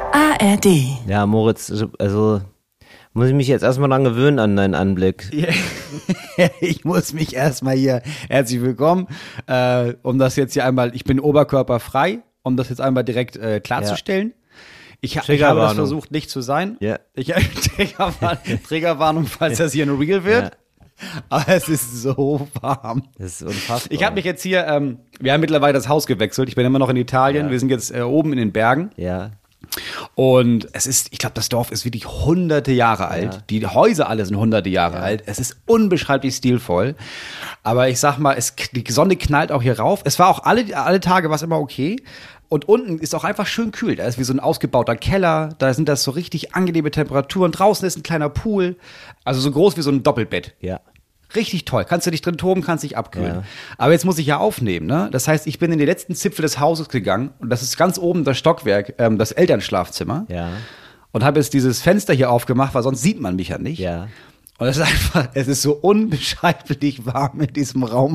ARD. Ja, Moritz, also muss ich mich jetzt erstmal dran gewöhnen an deinen Anblick. Ich muss mich erstmal hier, herzlich willkommen, um das jetzt hier einmal, ich bin oberkörperfrei, um das jetzt einmal direkt klarzustellen. Ich habe das versucht, nicht zu sein. Ja. Triggerwarnung, falls das hier ein Real wird. Ja. Aber es ist so warm. Das ist unfassbar. Ich habe mich jetzt hier, wir haben mittlerweile das Haus gewechselt. Ich bin immer noch in Italien. Ja. Wir sind jetzt oben in den Bergen. Ja. Und es ist, ich glaube, das Dorf ist wirklich hunderte Jahre alt. Ja. Die Häuser alle sind hunderte Jahre alt. Es ist unbeschreiblich stilvoll. Aber ich sag mal, die Sonne knallt auch hier rauf. Es war auch alle Tage was immer okay. Und unten ist auch einfach schön kühl. Da ist wie so ein ausgebauter Keller. Da sind das so richtig angenehme Temperaturen. Draußen ist ein kleiner Pool. Also so groß wie so ein Doppelbett. Ja. Richtig toll. Kannst du dich drin toben, kannst dich abkühlen. Ja. Aber jetzt muss ich ja aufnehmen, ne? Das heißt, ich bin in die letzten Zipfel des Hauses gegangen. Und das ist ganz oben das Stockwerk, das Elternschlafzimmer. Ja. Und habe jetzt dieses Fenster hier aufgemacht, weil sonst sieht man mich ja nicht. Ja. Und es ist so unbeschreiblich warm in diesem Raum.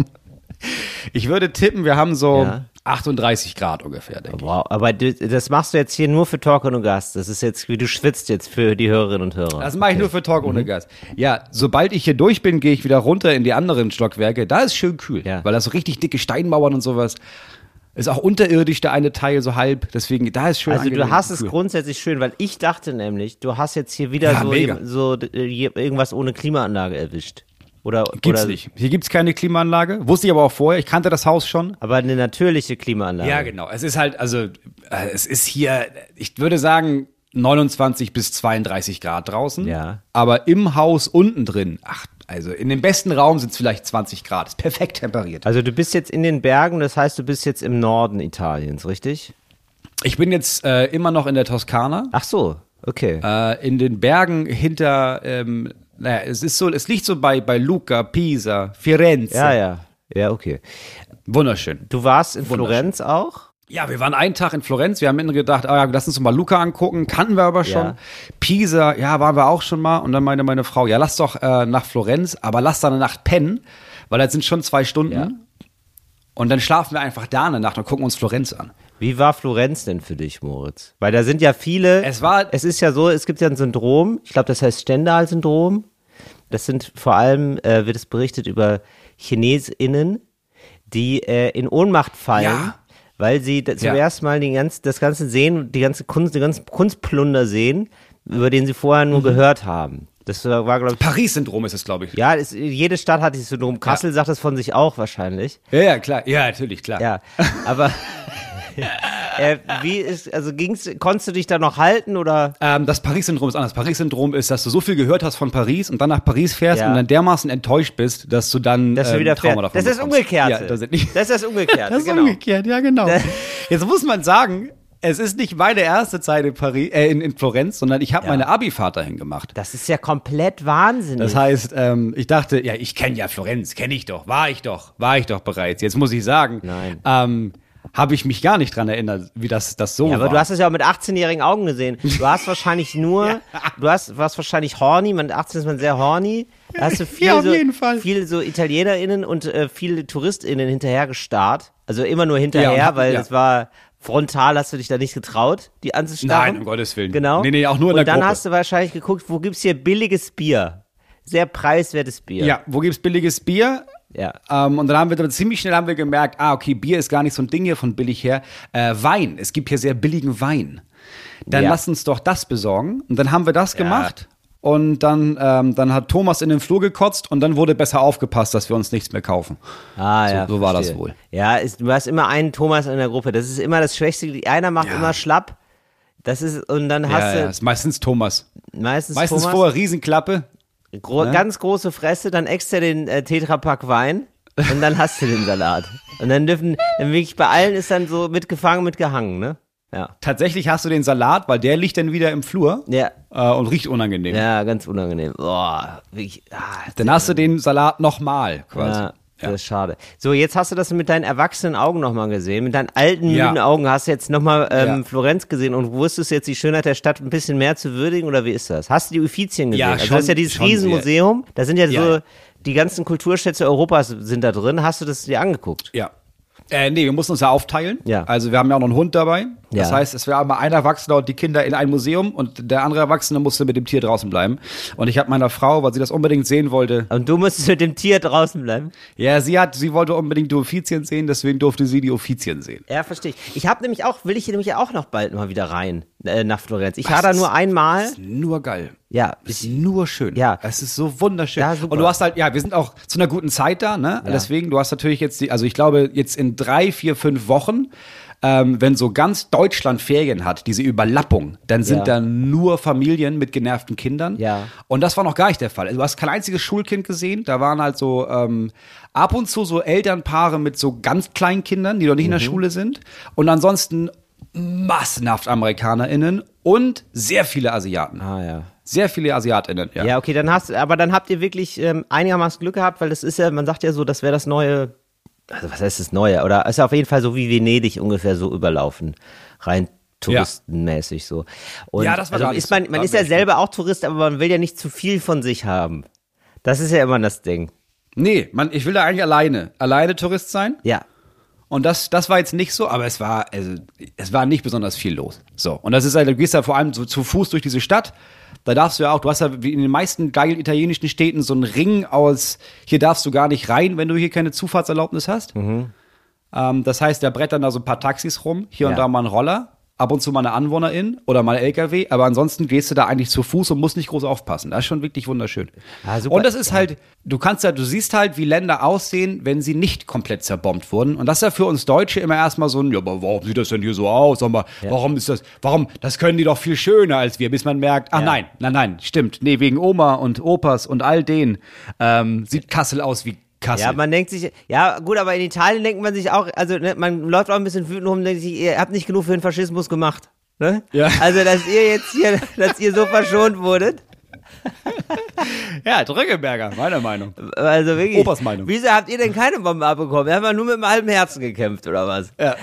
Ich würde tippen, wir haben so 38 Grad ungefähr, denke ich. Wow, aber das machst du jetzt hier nur für Talk ohne Gast. Das ist jetzt, wie du schwitzt jetzt für die Hörerinnen und Hörer. Das mache ich nur für Talk ohne Gast. Ja, sobald ich hier durch bin, gehe ich wieder runter in die anderen Stockwerke. Da ist schön kühl, weil da so richtig dicke Steinmauern und sowas. Ist auch unterirdisch der eine Teil so halb, deswegen da ist schön. Also du hast es grundsätzlich schön, weil ich dachte nämlich, du hast jetzt hier wieder so irgendwas ohne Klimaanlage erwischt. Gibt's nicht. Hier gibt's keine Klimaanlage. Wusste ich aber auch vorher. Ich kannte das Haus schon. Aber eine natürliche Klimaanlage. Ja, genau. Es ist halt, also es ist hier, ich würde sagen 29 bis 32 Grad draußen. Ja. Aber im Haus unten drin, also in dem besten Raum sind es vielleicht 20 Grad. Ist perfekt temperiert. Also du bist jetzt in den Bergen, das heißt, du bist jetzt im Norden Italiens, richtig? Ich bin jetzt immer noch in der Toskana. Ach so, okay. In den Bergen hinter, es liegt so bei Lucca, Pisa, Firenze. Ja, okay. Wunderschön. Du warst in Florenz auch? Ja, wir waren einen Tag in Florenz. Wir haben mitten gedacht, lass uns mal Lucca angucken. Kannten wir aber schon. Ja. Pisa, waren wir auch schon mal. Und dann meinte meine Frau, lass doch nach Florenz, aber lass da eine Nacht pennen, weil das sind schon 2 Stunden. Ja. Und dann schlafen wir einfach da eine Nacht und gucken uns Florenz an. Wie war Florenz denn für dich, Moritz? Weil da sind ja viele, es ist ja so, es gibt ja ein Syndrom, ich glaube, das heißt Stendhal-Syndrom. Das sind vor allem, wird es berichtet über ChinesInnen, die in Ohnmacht fallen, weil sie zuerst mal das Ganze sehen, die ganzen Kunstplunder sehen, über den sie vorher nur gehört haben. Das war, glaube ich. Paris-Syndrom ist es, glaube ich. Ja, jede Stadt hat dieses Syndrom. Kassel sagt das von sich auch wahrscheinlich. Ja, klar. Ja, natürlich, klar. Ja, aber konntest du dich da noch halten oder? Das Paris-Syndrom ist anders. Das Paris-Syndrom ist, dass du so viel gehört hast von Paris und dann nach Paris fährst und dann dermaßen enttäuscht bist, dass du dann Trauma davon bekommst. Das ist umgekehrt. Ja, das ist das Umgekehrte. Das ist umgekehrt, ja genau. Jetzt muss man sagen, es ist nicht meine erste Zeit in Paris, in Florenz, sondern ich habe meine Abi-Fahrt dahin gemacht. Das ist ja komplett wahnsinnig. Das heißt, ich dachte, ich kenne ja Florenz, kenne ich doch, war ich doch bereits. Jetzt muss ich sagen, habe ich mich gar nicht dran erinnert, wie das so war. Ja, aber du hast es ja auch mit 18-jährigen Augen gesehen. Du hast wahrscheinlich warst wahrscheinlich horny, mit 18 ist man sehr horny. Da hast du viel so ItalienerInnen und viele TouristInnen hinterher gestarrt. Also immer nur hinterher, weil es war frontal, hast du dich da nicht getraut, die anzustarren. Nein, um Gottes Willen. Genau. Nee, auch nur in der Gruppe. Und dann hast du wahrscheinlich geguckt, wo gibt's hier billiges Bier? Sehr preiswertes Bier. Ja, wo gibt's billiges Bier? Ja. Und dann haben wir ziemlich schnell gemerkt, okay, Bier ist gar nicht so ein Ding hier von billig her. Wein, es gibt hier sehr billigen Wein. Dann lass uns doch das besorgen. Und dann haben wir das gemacht. Und dann hat Thomas in den Flur gekotzt und dann wurde besser aufgepasst, dass wir uns nichts mehr kaufen. So war das wohl. Ja, du hast immer einen Thomas in der Gruppe. Das ist immer das Schwächste. Einer macht immer schlapp. Und dann hast du. Ja, ist meistens Thomas. Meistens Thomas. Vorher Riesenklappe. Ganz große Fresse, dann extra den Tetrapack Wein und dann hast du den Salat. Und dann wirklich bei allen ist dann so mitgefangen, mitgehangen, ne? Ja. Tatsächlich hast du den Salat, weil der liegt dann wieder im Flur und riecht unangenehm. Ja, ganz unangenehm. Boah, wirklich. Dann hast du den Salat nochmal quasi. Ja. Das ist schade. So, jetzt hast du das mit deinen erwachsenen Augen nochmal gesehen. Mit deinen alten, müden Augen hast du jetzt nochmal Florenz gesehen und wusstest du jetzt die Schönheit der Stadt ein bisschen mehr zu würdigen oder wie ist das? Hast du die Uffizien gesehen? Ja, also das ist ja dieses Riesenmuseum. Da sind so die ganzen Kulturschätze Europas sind da drin. Hast du das dir angeguckt? Ja. Nee, wir mussten uns ja aufteilen. Ja. Also wir haben ja auch noch einen Hund dabei. Das heißt, es wäre immer ein Erwachsener und die Kinder in ein Museum und der andere Erwachsene musste mit dem Tier draußen bleiben. Und ich habe meiner Frau, weil sie das unbedingt sehen wollte. Und du musstest mit dem Tier draußen bleiben? Ja, sie wollte unbedingt die Offizien sehen, deswegen durfte sie die Offizien sehen. Ja, verstehe ich. Will ich nämlich auch noch bald mal wieder rein nach Florenz. Ich war da nur einmal. Das ist nur geil. Ja. Ist nur schön. Ja. Es ist so wunderschön. Ja, super. Und du hast halt, wir sind auch zu einer guten Zeit da, ne? Ja. Deswegen, du hast natürlich jetzt ich glaube, jetzt in 3, 4, 5 Wochen, wenn so ganz Deutschland Ferien hat, diese Überlappung, dann sind da nur Familien mit genervten Kindern. Ja. Und das war noch gar nicht der Fall. Also, du hast kein einziges Schulkind gesehen. Da waren halt so ab und zu so Elternpaare mit so ganz kleinen Kindern, die noch nicht in der Schule sind. Und ansonsten massenhaft AmerikanerInnen und sehr viele Asiaten. Ah, ja. Sehr viele AsiatInnen, ja. Ja, okay, dann habt ihr wirklich einigermaßen Glück gehabt, weil das ist ja, man sagt ja so, das wäre das neue, also was heißt das Neue? Oder ist ja auf jeden Fall so wie Venedig ungefähr so überlaufen. Rein touristenmäßig so. Und ja, das war also man ist ja selber auch Tourist, aber man will ja nicht zu viel von sich haben. Das ist ja immer das Ding. Nee, ich will da eigentlich alleine Tourist sein. Ja. Und das war jetzt nicht so, aber es war nicht besonders viel los. So. Und das ist halt, du gehst ja vor allem so zu Fuß durch diese Stadt. Da darfst du ja auch, du hast ja wie in den meisten geilen italienischen Städten so einen Ring aus, hier darfst du gar nicht rein, wenn du hier keine Zufahrtserlaubnis hast. Das heißt, da brettern da so ein paar Taxis rum, hier und da mal ein Roller, ab und zu mal eine Anwohnerin oder mal ein LKW, aber ansonsten gehst du da eigentlich zu Fuß und musst nicht groß aufpassen. Das ist schon wirklich wunderschön. Ah, super. Und das ist halt, du siehst halt, wie Länder aussehen, wenn sie nicht komplett zerbombt wurden. Und das ist ja für uns Deutsche immer erstmal so ein, ja, aber warum sieht das denn hier so aus? Das können die doch viel schöner als wir, bis man merkt, nein, stimmt. Nee, wegen Oma und Opas und all denen sieht Kassel aus wie Kassel. Ja, man denkt sich, ja gut, aber in Italien denkt man sich auch, also ne, man läuft auch ein bisschen wütend rum und denkt sich, ihr habt nicht genug für den Faschismus gemacht. Ne? Ja. Also, dass ihr jetzt hier, dass ihr so verschont wurdet. Ja, Drückeberger, meiner Meinung. Also wirklich. Opas Meinung. Wieso habt ihr denn keine Bombe abbekommen? Wir haben ja nur mit einem halben Herzen gekämpft, oder was? Ja.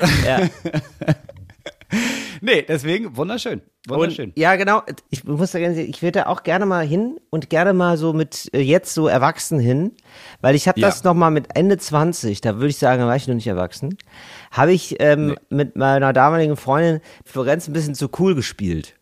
Nee, deswegen wunderschön. Wunderschön. Und, ja, genau. Ich muss da gerne sehen, ich würde da auch gerne mal hin und gerne mal so mit jetzt so erwachsen hin, weil ich habe das noch mal mit Ende 20, da würde ich sagen, da war ich noch nicht erwachsen, habe ich mit meiner damaligen Freundin Florenz ein bisschen zu cool gespielt.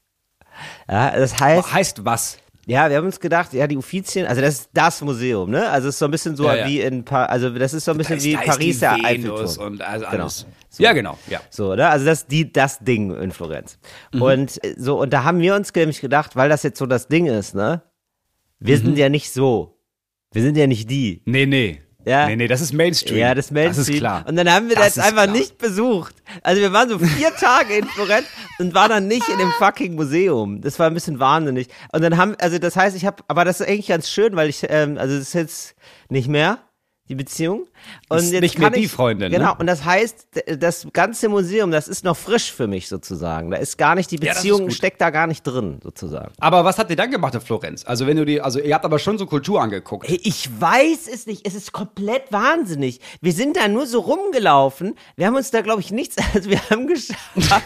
Ja, das heißt. Heißt was? Ja, wir haben uns gedacht, ja, die Uffizien, also das ist das Museum, ne? Also es ist so ein bisschen so wie in also das ist so ein bisschen wie Paris der Eiffelturm. Und also alles. Genau. So. Ja, genau. Ja. So, ne? Also das Ding in Florenz. Und und da haben wir uns nämlich gedacht, weil das jetzt so das Ding ist, ne? Wir sind ja nicht so. Wir sind ja nicht die. Nee. Ja. Nee, das ist Mainstream. Ja, das ist Mainstream. Das ist klar. Und dann haben wir das einfach nicht besucht. Also wir waren so 4 Tage in Florenz und waren dann nicht in dem fucking Museum. Das war ein bisschen wahnsinnig. Und dann das heißt, aber das ist eigentlich ganz schön, weil das ist jetzt nicht mehr die Beziehung. Und ist jetzt nicht mehr die Freundin. Genau, ne? und das heißt, das ganze Museum, das ist noch frisch für mich sozusagen. Da ist gar nicht, die Beziehung steckt da gar nicht drin, sozusagen. Aber was habt ihr dann gemacht in Florenz? Also ihr habt aber schon so Kultur angeguckt. Hey, ich weiß es nicht, es ist komplett wahnsinnig. Wir sind da nur so rumgelaufen, wir haben uns da, glaube ich, wir haben geschafft,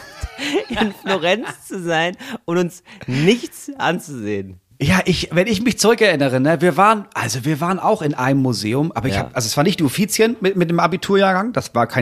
in Florenz zu sein und uns nichts anzusehen. Ja, wenn ich mich zurückerinnere, ne, wir waren auch in einem Museum, aber es war nicht die Uffizien mit dem Abiturjahrgang,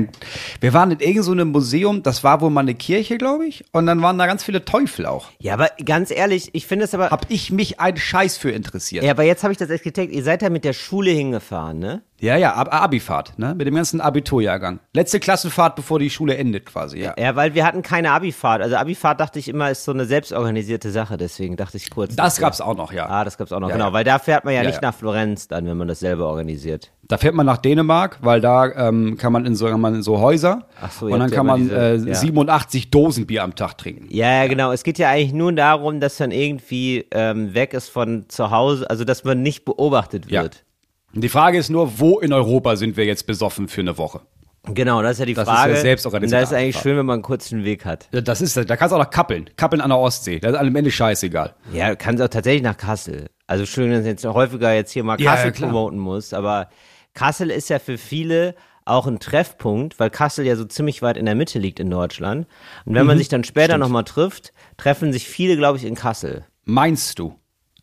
wir waren in irgend so einem Museum, das war wohl mal eine Kirche, glaube ich, und dann waren da ganz viele Teufel auch. Ja, aber ganz ehrlich, ich finde es aber... Hab ich mich einen Scheiß für interessiert. Ja, aber jetzt habe ich das echt gecheckt, ihr seid da mit der Schule hingefahren, ne? Ja, Abifahrt, ne? Mit dem ganzen Abiturjahrgang. Letzte Klassenfahrt, bevor die Schule endet quasi, ja. Ja, weil wir hatten keine Abifahrt. Also Abifahrt dachte ich immer, ist so eine selbstorganisierte Sache, deswegen dachte ich kurz. Das gab's auch noch, ja. Ah, das gab's auch noch, genau. Weil da fährt man ja nicht ja. nach Florenz dann, wenn man das selber organisiert. Da fährt man nach Dänemark, weil da kann man in so Häuser und dann kann man 87 Dosen Bier am Tag trinken. Ja, genau. Es geht ja eigentlich nur darum, dass man irgendwie weg ist von zu Hause, also dass man nicht beobachtet wird. Ja. Und die Frage ist nur, wo in Europa sind wir jetzt besoffen für eine Woche? Genau, das ist ja die Frage. Das ist ja selbstorganisiert. Und da ist eigentlich schön, wenn man einen kurzen Weg hat. Da kannst du auch noch kappeln an der Ostsee. Das ist am Ende scheißegal. Ja, kannst auch tatsächlich nach Kassel. Also schön, dass ich jetzt häufiger jetzt hier mal Kassel promoten muss, aber Kassel ist ja für viele auch ein Treffpunkt, weil Kassel ja so ziemlich weit in der Mitte liegt in Deutschland. Und wenn man sich dann später nochmal trifft, treffen sich viele, glaube ich, in Kassel. Meinst du? Ja.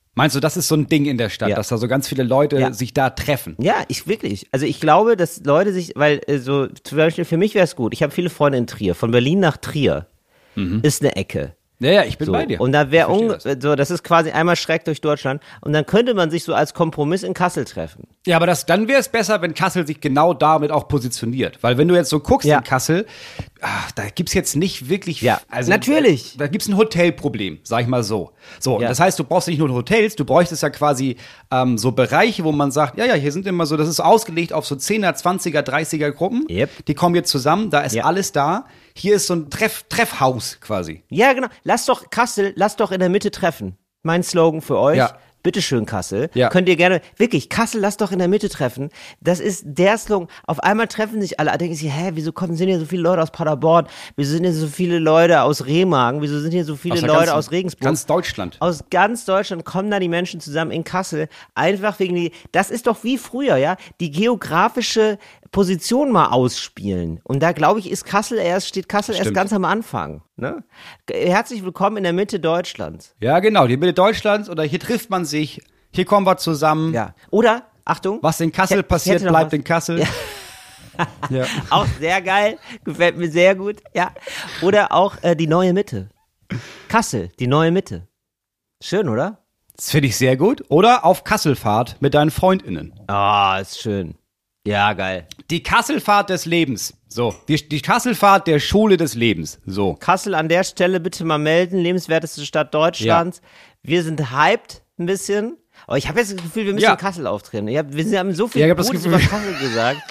Meinst du, das ist so ein Ding in der Stadt, dass da so ganz viele Leute sich da treffen? Ja, wirklich. Also ich glaube, dass Leute sich, weil so zum Beispiel für mich wäre es gut. Ich habe viele Freunde in Trier. Von Berlin nach Trier ist eine Ecke. Ja, ich bin so, bei dir. Und da wäre das ist quasi einmal schräg durch Deutschland. Und dann könnte man sich so als Kompromiss in Kassel treffen. Ja, aber dann wäre es besser, wenn Kassel sich genau damit auch positioniert. Weil wenn du jetzt so guckst in Kassel, da gibt's jetzt nicht wirklich. Ja, also, natürlich. Da gibt's ein Hotelproblem, sag ich mal so. So, das heißt, du brauchst nicht nur Hotels, du bräuchtest ja quasi so Bereiche, wo man sagt, hier sind immer so, das ist ausgelegt auf so 10er, 20er, 30er Gruppen. Yep. Die kommen jetzt zusammen, da ist alles da. Hier ist so ein Treffhaus quasi. Ja, genau. Lass doch in der Mitte treffen. Mein Slogan für euch. Ja. Bitteschön, Kassel. Ja. Könnt ihr gerne, wirklich, Kassel, lass doch in der Mitte treffen. Das ist der Slogan. Auf einmal treffen sich alle, denken sich, wieso sind hier so viele Leute aus Paderborn? Wieso sind hier so viele Leute aus Remagen? Wieso sind hier so viele Leute aus Regensburg? Ganz Deutschland. Aus ganz Deutschland kommen da die Menschen zusammen in Kassel. Einfach wegen das ist doch wie früher, ja? Die geografische Position mal ausspielen. Und da, glaube ich, steht Kassel erst ganz am Anfang. Ne? Herzlich willkommen in der Mitte Deutschlands. Ja, genau, die Mitte Deutschlands. Oder hier trifft man sich, hier kommen wir zusammen. Ja. Oder, Achtung. Was in Kassel passiert, bleibt in Kassel. Ja. Ja. Auch sehr geil, gefällt mir sehr gut. Ja. Oder auch die neue Mitte. Kassel, die neue Mitte. Schön, oder? Das finde ich sehr gut. Oder auf Kasselfahrt mit deinen FreundInnen. Ist schön. Ja, geil. Die Kasselfahrt des Lebens. So, die Kasselfahrt der Schule des Lebens. So. Kassel an der Stelle bitte mal melden, lebenswerteste Stadt Deutschlands. Ja. Wir sind hyped ein bisschen. Aber ich habe jetzt das Gefühl, wir müssen in Kassel auftreten. Wir haben so viel Gutes über Kassel gesagt.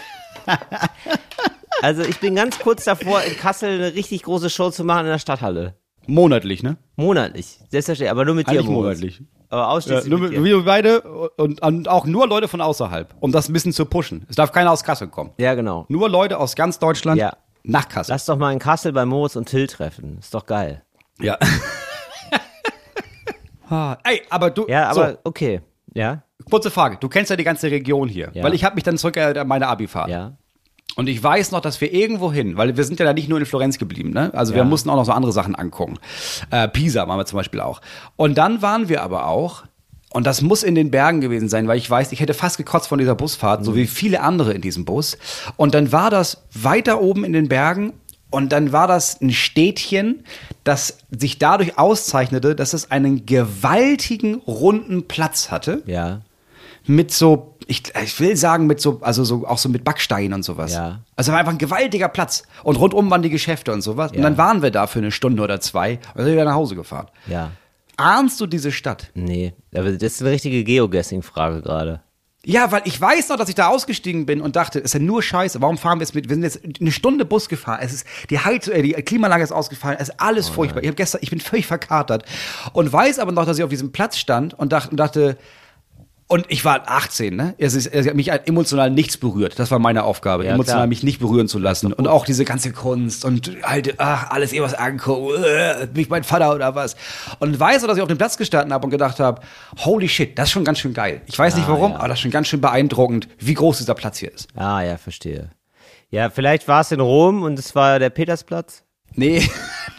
Also ich bin ganz kurz davor, in Kassel eine richtig große Show zu machen in der Stadthalle. Monatlich, ne? Monatlich, selbstverständlich, aber nur mit dir, Moritz. Monatlich. Aber ausschließlich mit dir. Wir beide und auch nur Leute von außerhalb, um das ein bisschen zu pushen. Es darf keiner aus Kassel kommen. Ja, genau. Nur Leute aus ganz Deutschland nach Kassel. Lass doch mal in Kassel bei Moritz und Till treffen. Ist doch geil. Ja. Ey, aber du... Ja, aber okay. Ja. Kurze Frage. Du kennst ja die ganze Region hier. Ja. Weil ich habe mich dann zurückerinnert an meine Abifahrt. Ja. Und ich weiß noch, dass wir irgendwo hin, weil wir sind ja da nicht nur in Florenz geblieben, ne? Also wir mussten auch noch so andere Sachen angucken. Pisa waren wir zum Beispiel auch. Und dann waren wir aber auch, und das muss in den Bergen gewesen sein, weil ich weiß, ich hätte fast gekotzt von dieser Busfahrt, so wie viele andere in diesem Bus. Und dann war das weiter oben in den Bergen und dann war das ein Städtchen, das sich dadurch auszeichnete, dass es einen gewaltigen, runden Platz hatte. Ja. Mit so, ich will sagen, mit so, also so, auch so mit Backsteinen und sowas. Ja. Also war einfach ein gewaltiger Platz. Und rundum waren die Geschäfte und sowas. Ja. Und dann waren wir da für eine Stunde oder zwei und sind wieder nach Hause gefahren. Ja. Ahnst du diese Stadt? Nee, aber das ist eine richtige Geoguessing-Frage gerade. Ja, weil ich weiß noch, dass ich da ausgestiegen bin und dachte, es ist ja nur Scheiße. Warum fahren wir jetzt mit? Wir sind jetzt eine Stunde Bus gefahren. Es ist die Klimaanlage ist ausgefallen. Es ist alles furchtbar. Nein. Ich bin völlig verkatert und weiß aber noch, dass ich auf diesem Platz stand und dachte. Und ich war 18, ne? Es hat mich emotional nichts berührt. Das war meine Aufgabe, emotional mich nicht berühren zu lassen. Und auch diese ganze Kunst und alles was angucken, mich mein Vater oder was. Und weiß, dass ich auf dem Platz gestanden habe und gedacht habe, holy shit, das ist schon ganz schön geil. Ich weiß nicht warum, aber das ist schon ganz schön beeindruckend, wie groß dieser Platz hier ist. Ah, ja, verstehe. Ja, vielleicht war es in Rom und es war der Petersplatz? Nee.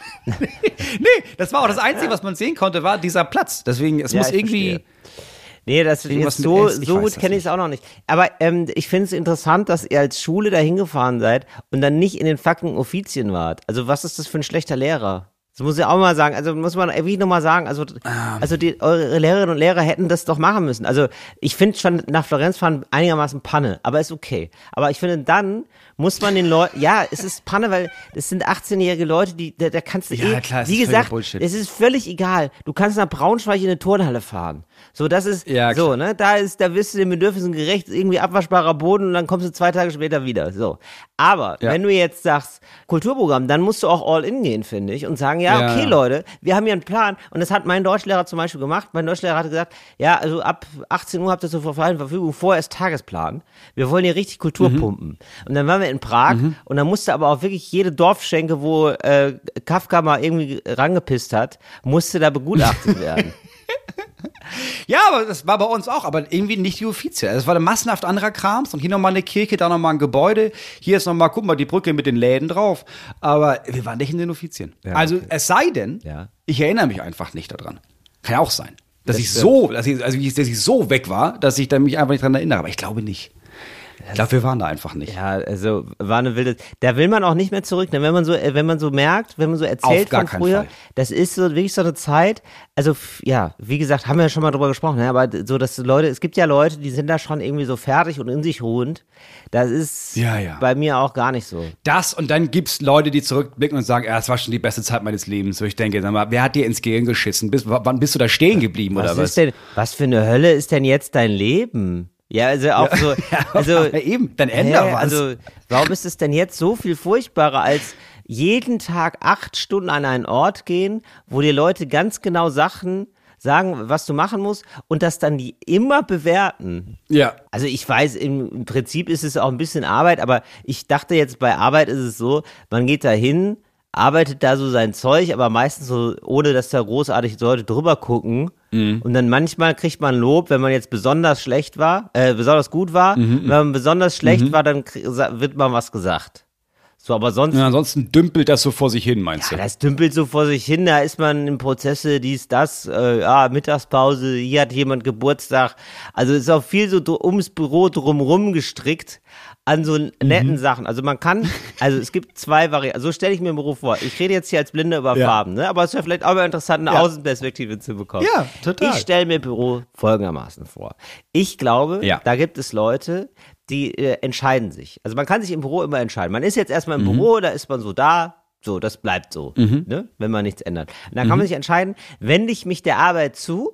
Nee, das war auch das Einzige, was man sehen konnte, war dieser Platz. Deswegen, es muss irgendwie... Verstehe. Nee, das jetzt so gut kenne ich es auch noch nicht. Aber ich finde es interessant, dass ihr als Schule da hingefahren seid und dann nicht in den fucking Offizien wart. Also was ist das für ein schlechter Lehrer? Das muss ich auch mal sagen. Also muss man wirklich nochmal sagen, eure Lehrerinnen und Lehrer hätten das doch machen müssen. Also ich finde schon nach Florenz fahren einigermaßen Panne, aber ist okay. Aber ich finde, dann muss man den Leuten, es ist Panne, weil das sind 18-jährige Leute, da kannst du klar, wie gesagt, es ist völlig egal. Du kannst nach Braunschweig in eine Turnhalle fahren. So, das ist so, ne? Da wirst du den Bedürfnissen gerecht, irgendwie abwaschbarer Boden und dann kommst du 2 Tage später wieder. So. Aber wenn du jetzt sagst, Kulturprogramm, dann musst du auch all in gehen, finde ich, und sagen, okay, Leute, wir haben hier einen Plan. Und das hat mein Deutschlehrer zum Beispiel gemacht. Mein Deutschlehrer hat gesagt, also ab 18 Uhr habt ihr zur Verfügung, vorher ist Tagesplan. Wir wollen hier richtig Kultur pumpen. Und dann waren wir in Prag und dann musste aber auch wirklich jede Dorfschenke, wo Kafka mal irgendwie rangepisst hat, musste da begutachtet werden. Ja, aber das war bei uns auch, aber irgendwie nicht die Offizie. Es war massenhaft anderer Krams und hier nochmal eine Kirche, da nochmal ein Gebäude, hier ist nochmal, guck mal, die Brücke mit den Läden drauf. Aber wir waren nicht in den Offizien. Ja, also es sei denn, ich erinnere mich einfach nicht daran. Kann ja auch sein. dass ich so weg war, dass ich da mich einfach nicht dran erinnere. Aber ich glaube nicht. Ich glaube, wir waren da einfach nicht. Ja, also war eine wilde. Da will man auch nicht mehr zurück. Ne? Wenn man so merkt, wenn man so erzählt von früher, das ist so wirklich so eine Zeit. Also ja, wie gesagt, haben wir ja schon mal drüber gesprochen. Ne? Aber so, dass Leute, es gibt ja Leute, die sind da schon irgendwie so fertig und in sich ruhend. Das ist bei mir auch gar nicht so. Das und dann gibt's Leute, die zurückblicken und sagen, das war schon die beste Zeit meines Lebens. So, ich denke, sag mal, wer hat dir ins Gehirn geschissen? Wann bist du da stehen geblieben oder was? Was für eine Hölle ist denn jetzt dein Leben? Ja, also auch so, also eben, dann ändert was. Also warum ist es denn jetzt so viel furchtbarer als jeden Tag 8 Stunden an einen Ort gehen, wo dir Leute ganz genau sagen, was du machen musst und das dann die immer bewerten. Ja. Also ich weiß, im Prinzip ist es auch ein bisschen Arbeit, aber ich dachte jetzt, bei Arbeit ist es so, man geht da hin, arbeitet da so sein Zeug, aber meistens so, ohne dass da großartig Leute drüber gucken. Mhm. Und dann manchmal kriegt man Lob, wenn man jetzt besonders gut war. Wenn man besonders schlecht war, dann wird mal was gesagt. So, aber sonst. Ja, ansonsten dümpelt das so vor sich hin, meinst du? Ja, das dümpelt so vor sich hin, da ist man in Prozesse, dies, das, Mittagspause, hier hat jemand Geburtstag. Also ist auch viel so ums Büro drumrum gestrickt an so netten Sachen. Also es gibt 2 Varianten. So stelle ich mir ein Büro vor. Ich rede jetzt hier als Blinder über Farben, ne? Aber es ist ja vielleicht auch mal interessant, eine Außenperspektive zu bekommen. Ja, total. Ich stelle mir Büro folgendermaßen vor. Ich glaube, da gibt es Leute, die entscheiden sich. Also man kann sich im Büro immer entscheiden. Man ist jetzt erstmal im Büro, da ist man so da, so, das bleibt so, ne? Wenn man nichts ändert. Und dann kann man sich entscheiden, wende ich mich der Arbeit zu,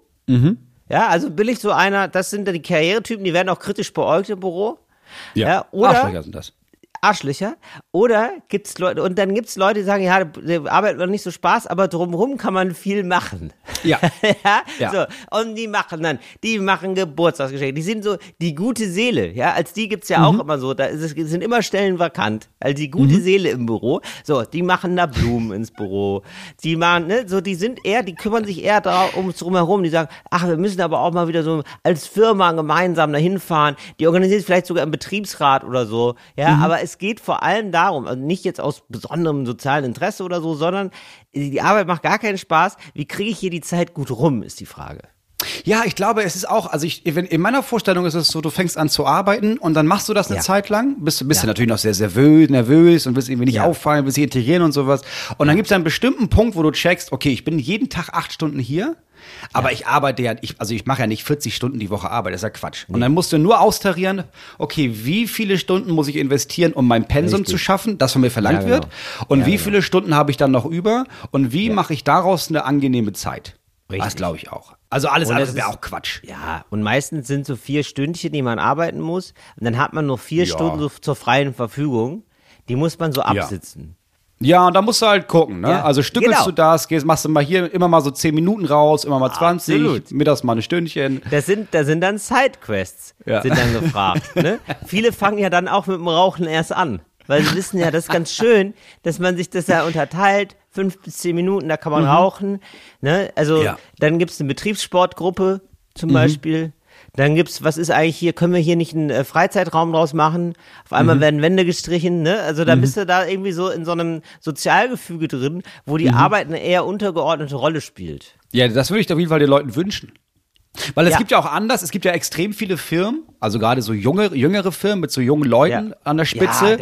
ja, also bin ich so einer, das sind dann die Karrieretypen, die werden auch kritisch beäugt im Büro. Ja, oder Arschlöcher sind das. Arschlöcher. Oder gibt's Leute, und dann gibt's Leute, die sagen, ja, die Arbeit macht nicht so Spaß, aber drumherum kann man viel machen. Ja. ja. So. Und die machen Geburtstagsgeschenke. Die sind so die gute Seele, ja. Als die gibt's ja auch immer so, sind immer Stellen vakant. Also die gute Seele im Büro. So, die machen da Blumen ins Büro. Die machen, ne, so, die kümmern sich eher ums Drumherum. Die sagen, ach, wir müssen aber auch mal wieder so als Firma gemeinsam dahin fahren. Die organisieren vielleicht sogar im Betriebsrat oder so, ja. Aber es geht vor allem darum, also nicht jetzt aus besonderem sozialen Interesse oder so, sondern die Arbeit macht gar keinen Spaß. Wie kriege ich hier die Zeit gut rum, ist die Frage. Ja, ich glaube, es ist auch, also in meiner Vorstellung ist es so, du fängst an zu arbeiten und dann machst du das eine Zeit lang, bist du natürlich noch sehr, sehr nervös und willst irgendwie nicht auffallen, willst dich integrieren und sowas. Und dann gibt es einen bestimmten Punkt, wo du checkst, okay, ich bin jeden Tag 8 Stunden hier. Aber ich arbeite ich mache ja nicht 40 Stunden die Woche Arbeit, das ist ja Quatsch. Nee. Und dann musst du nur austarieren, okay, wie viele Stunden muss ich investieren, um mein Pensum zu schaffen, das von mir verlangt wird? Und wie viele Stunden habe ich dann noch über? Und wie mache ich daraus eine angenehme Zeit? Richtig. Das glaube ich auch. Also alles andere wäre auch Quatsch. Ja, und meistens sind so 4 Stündchen, die man arbeiten muss. Und dann hat man noch 4 Stunden so zur freien Verfügung. Die muss man so absitzen. Ja, und da musst du halt gucken, ne? Also stückelst du das, machst du mal hier immer mal so 10 Minuten raus, immer mal 20, absolut. Mittags mal ein Stündchen. Da sind dann Sidequests, sind dann gefragt, ne? Viele fangen ja dann auch mit dem Rauchen erst an, weil sie wissen ja, das ist ganz schön, dass man sich das ja unterteilt, 5 bis 10 Minuten, da kann man rauchen, ne? Also dann gibt's eine Betriebssportgruppe zum Beispiel. Dann gibt's, was ist eigentlich hier, können wir hier nicht einen Freizeitraum draus machen? Auf einmal werden Wände gestrichen, ne? Also da bist du da irgendwie so in so einem Sozialgefüge drin, wo die Arbeit eine eher untergeordnete Rolle spielt. Ja, das würde ich auf jeden Fall den Leuten wünschen. Weil es gibt ja auch es gibt ja extrem viele Firmen, also gerade so jüngere Firmen mit so jungen Leuten an der Spitze.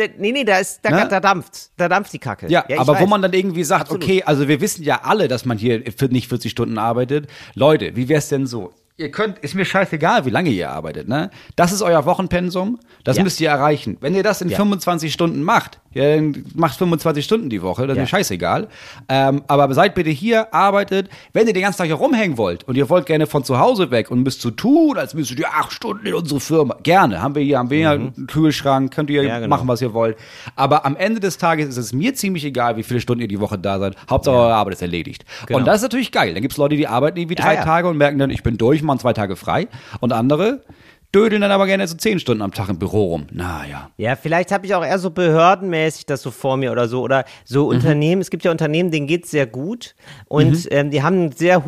Ja, da dampft die Kacke. Ja, aber wo man dann irgendwie sagt, okay, also wir wissen ja alle, dass man hier nicht 40 Stunden arbeitet. Leute, wie wär's denn so? Ist mir scheißegal, wie lange ihr arbeitet, ne? Das ist euer Wochenpensum, das müsst ihr erreichen. Wenn ihr das in 25 Stunden macht, dann macht 25 Stunden die Woche, das ist mir scheißegal. Aber seid bitte hier, arbeitet. Wenn ihr den ganzen Tag hier rumhängen wollt und ihr wollt gerne von zu Hause weg und müsst so tun, als müsstet ihr 8 Stunden in unsere Firma. Gerne, haben wir einen Kühlschrank, könnt ihr machen, was ihr wollt. Aber am Ende des Tages ist es mir ziemlich egal, wie viele Stunden ihr die Woche da seid. Hauptsache eure Arbeit ist erledigt. Genau. Und das ist natürlich geil. Dann gibt es Leute, die arbeiten irgendwie 3 Tage und merken dann, ich bin durch, machen 2 Tage frei. Und andere dödeln dann aber gerne so 10 Stunden am Tag im Büro rum. Naja. Ja, vielleicht habe ich auch eher so behördenmäßig das so vor mir oder so. Oder so Unternehmen. Es gibt ja Unternehmen, denen geht's sehr gut. Und die haben einen sehr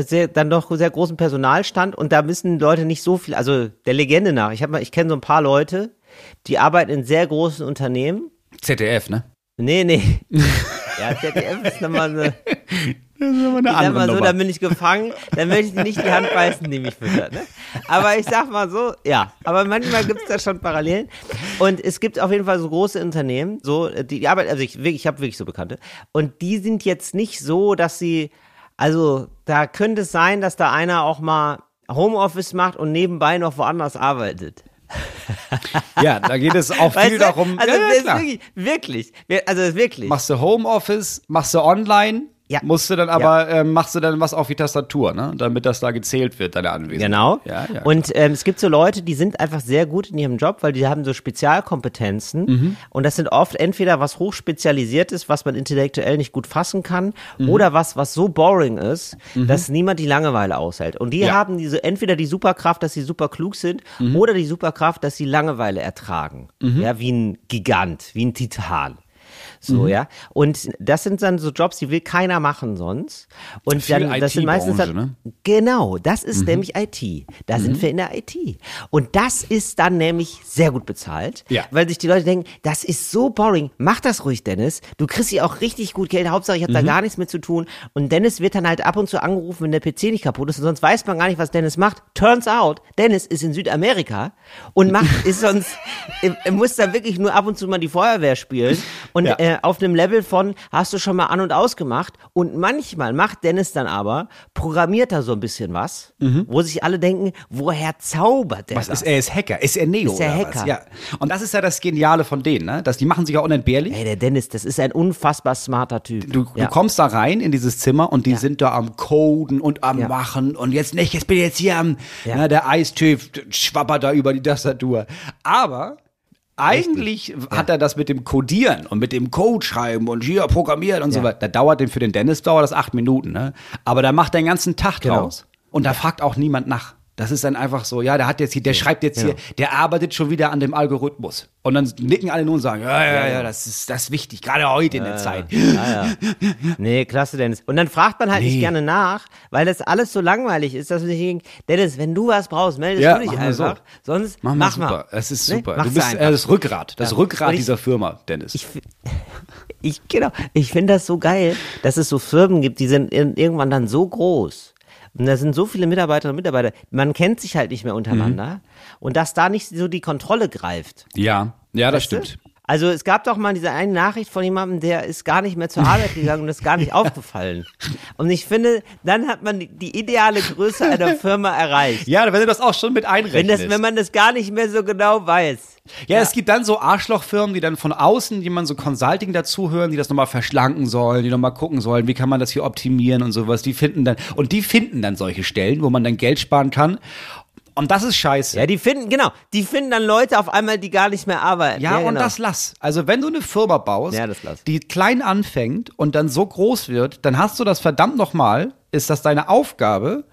großen Personalstand. Und da müssen Leute nicht so viel, also der Legende nach. Ich kenne so ein paar Leute, die arbeiten in sehr großen Unternehmen. ZDF, ne? Nee. Ja, ZDF ist nochmal eine... Ich sag mal so, dann bin ich gefangen, dann möchte ich nicht die Hand beißen, die mich füttert. Ne? Aber ich sag mal so, ja, aber manchmal gibt es da schon Parallelen. Und es gibt auf jeden Fall so große Unternehmen, so die arbeiten, also ich habe wirklich so Bekannte, und die sind jetzt nicht so, dass sie, also da könnte es sein, dass da einer auch mal Homeoffice macht und nebenbei noch woanders arbeitet. Ja, da geht es auch viel darum. Also das ist wirklich. Machst du Homeoffice, machst du online, musst du dann aber, machst du dann was auf die Tastatur, ne? Damit das da gezählt wird, deine Anwesenheit. Genau. Ja, und es gibt so Leute, die sind einfach sehr gut in ihrem Job, weil die haben so Spezialkompetenzen und das sind oft entweder was hochspezialisiertes, was man intellektuell nicht gut fassen kann oder was so boring ist, dass niemand die Langeweile aushält. Und die haben entweder die Superkraft, dass sie super klug sind oder die Superkraft, dass sie Langeweile ertragen. Ja, wie ein Gigant, wie ein Titan. So, ja. Und das sind dann so Jobs, die will keiner machen sonst. Und dann, das sind meistens dann, ne? Genau, das ist nämlich IT. Da sind wir in der IT. Und das ist dann nämlich sehr gut bezahlt, weil sich die Leute denken, das ist so boring. Mach das ruhig, Dennis. Du kriegst hier auch richtig gut Geld. Hauptsache, ich habe da gar nichts mit zu tun. Und Dennis wird dann halt ab und zu angerufen, wenn der PC nicht kaputt ist. Und sonst weiß man gar nicht, was Dennis macht. Turns out, Dennis ist in Südamerika und muss da wirklich nur ab und zu mal die Feuerwehr spielen. Und auf einem Level von, hast du schon mal an- und ausgemacht, und manchmal macht Dennis dann aber, programmiert er so ein bisschen was, wo sich alle denken, woher zaubert der das? Er ist Hacker, ist er Neo? Ist der oder Hacker? Was? Ja. Und das ist ja das Geniale von denen, ne? Dass die machen sich ja unentbehrlich. Hey, der Dennis, das ist ein unfassbar smarter Typ. Du kommst da rein in dieses Zimmer und die sind da am Coden und am Machen und jetzt bin ich jetzt hier am, der Eistyp schwappert da über die Tastatur. Aber eigentlich hat er das mit dem Codieren und mit dem Code schreiben und hier programmieren und so weiter. Da dauert für den Dennis dauert das 8 Minuten, ne? Aber da macht er den ganzen Tag draus. Und da fragt auch niemand nach. Das ist dann einfach so, der schreibt jetzt hier, der arbeitet schon wieder an dem Algorithmus. Und dann nicken alle nur und sagen, das ist wichtig, gerade heute in der Zeit. Nee, klasse, Dennis. Und dann fragt man halt nicht gerne nach, weil das alles so langweilig ist, dass man sich denkt, Dennis, wenn du was brauchst, meldest du dich einfach. So. Sonst mach mal. Es ist super. Du bist das Rückgrat, Rückgrat dieser Firma, Dennis. Ich finde das so geil, dass es so Firmen gibt, die sind irgendwann dann so groß. Und da sind so viele Mitarbeiterinnen und Mitarbeiter, man kennt sich halt nicht mehr untereinander und dass da nicht so die Kontrolle greift. Ja, das stimmt. Also es gab doch mal diese eine Nachricht von jemandem, der ist gar nicht mehr zur Arbeit gegangen und ist gar nicht aufgefallen. Und ich finde, dann hat man die ideale Größe einer Firma erreicht. Ja, wenn du das auch schon mit einrechnest. Wenn man das gar nicht mehr so genau weiß. Ja, es gibt dann so Arschlochfirmen, die dann von außen, die man so Consulting dazuhören, die das nochmal verschlanken sollen, die nochmal gucken sollen, wie kann man das hier optimieren und sowas. Die finden dann solche Stellen, wo man dann Geld sparen kann. Und das ist scheiße. Ja, die finden dann Leute auf einmal, die gar nicht mehr arbeiten. Ja, und das lass. Also wenn du eine Firma baust, die klein anfängt und dann so groß wird, dann hast du das verdammt nochmal, ist das deine Aufgabe,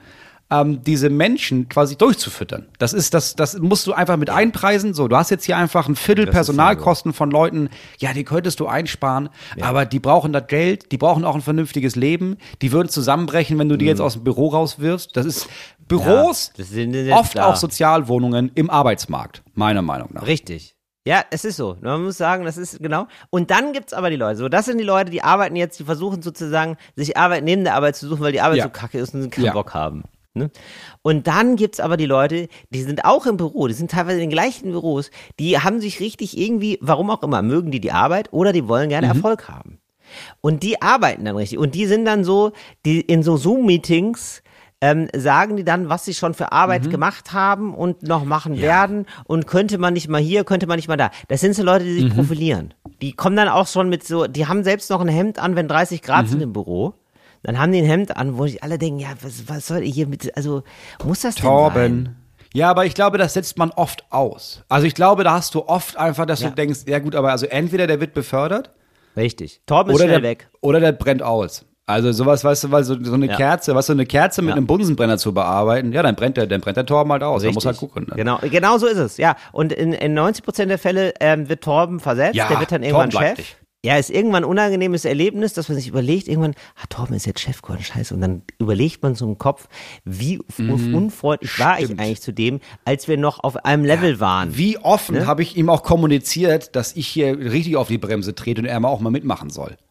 diese Menschen quasi durchzufüttern. Das musst du einfach mit einpreisen. So, du hast jetzt hier einfach ein Viertel Personalkosten von Leuten, die könntest du einsparen, aber die brauchen das Geld, die brauchen auch ein vernünftiges Leben, die würden zusammenbrechen, wenn du die jetzt aus dem Büro rauswirfst. Das ist Büros, oft auch Sozialwohnungen im Arbeitsmarkt, meiner Meinung nach. Richtig. Ja, es ist so. Man muss sagen, das ist genau. Und dann gibt's aber die Leute. So, das sind die Leute, die arbeiten jetzt, die versuchen sozusagen, sich Arbeit neben der Arbeit zu suchen, weil die Arbeit so kacke ist und sie keinen Bock haben. Ne? Und dann gibt's aber die Leute, die sind auch im Büro, die sind teilweise in den gleichen Büros, die haben sich richtig irgendwie, warum auch immer, mögen die Arbeit oder die wollen gerne Erfolg haben. Und die arbeiten dann richtig. Und die sind dann so, die in so Zoom-Meetings sagen die dann, was sie schon für Arbeit gemacht haben und noch machen werden und könnte man nicht mal hier, könnte man nicht mal da. Das sind so Leute, die sich profilieren. Die kommen dann auch schon mit so, die haben selbst noch ein Hemd an, wenn 30 Grad sind im Büro. Dann haben die ein Hemd an, wo sich alle denken, was soll ich hier mit, also muss das denn sein? Ja, aber ich glaube, das setzt man oft aus. Also ich glaube, da hast du oft einfach, dass du denkst, ja gut, aber also entweder der wird befördert. Richtig. Torben ist schnell weg. Oder der brennt aus. Also sowas, weißt du, weil so eine Kerze, eine Kerze mit einem Bunsenbrenner zu bearbeiten, dann brennt der Torben halt aus. Da muss halt gucken. Ne? Genau so ist es, ja. Und in 90% der Fälle wird Torben versetzt, der wird dann irgendwann Chef. Ja, ist irgendwann ein unangenehmes Erlebnis, dass man sich überlegt, irgendwann, Torben ist jetzt Chef geworden, scheiße. Und dann überlegt man so im Kopf, wie unfreundlich war ich eigentlich zu dem, als wir noch auf einem Level waren. Wie offen habe ich ihm auch kommuniziert, dass ich hier richtig auf die Bremse trete und er mal auch mal mitmachen soll.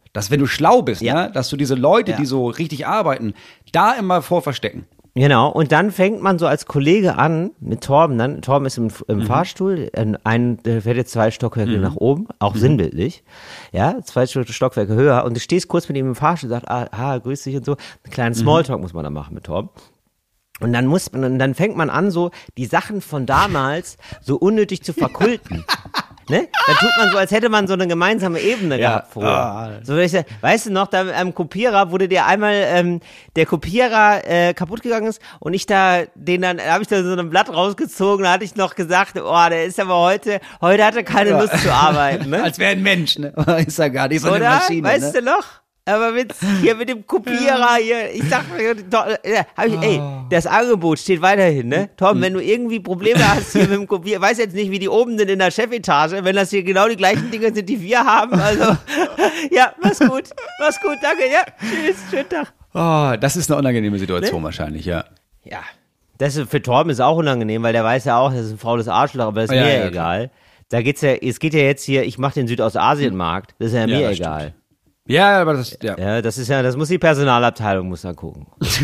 Dass wenn du schlau bist, ne, dass du diese Leute, die so richtig arbeiten, da immer vorverstecken. Genau, und dann fängt man so als Kollege an mit Torben. Torben ist im Fahrstuhl, der fährt jetzt 2 Stockwerke nach oben, auch sinnbildlich, ja, 2 Stockwerke höher, und du stehst kurz mit ihm im Fahrstuhl und sagst, grüß dich und so, einen kleinen Smalltalk muss man da machen mit Torben. Und dann fängt man an, so die Sachen von damals so unnötig zu verkulten. Ne? Dann tut man so, als hätte man so eine gemeinsame Ebene gehabt vorher. So, weißt du noch, da am Kopierer wurde dir einmal der Kopierer kaputt gegangen ist und da habe ich da so ein Blatt rausgezogen, da hatte ich noch gesagt, der ist aber heute hat er keine Lust zu arbeiten. Ne? Als wäre ein Mensch, ne? Ist er gar nicht so eine Maschine. Weißt du noch? Aber mit dem Kopierer hier, ich sag mir, das Angebot steht weiterhin, ne? Tom, wenn du irgendwie Probleme hast hier mit dem Kopierer, weiß jetzt nicht, wie die oben sind in der Chefetage, wenn das hier genau die gleichen Dinge sind, die wir haben, also, ja, mach's gut, danke, ja, tschüss, schönen Tag. Oh, das ist eine unangenehme Situation wahrscheinlich, ja. Ja, für Torben ist auch unangenehm, weil der weiß ja auch, das ist ein faules Arschloch, aber das ist mir egal. Da es geht ja jetzt hier, ich mache den Südostasien-Markt, das ist ja mir egal. Stimmt. Ja, aber das muss die Personalabteilung muss dann gucken.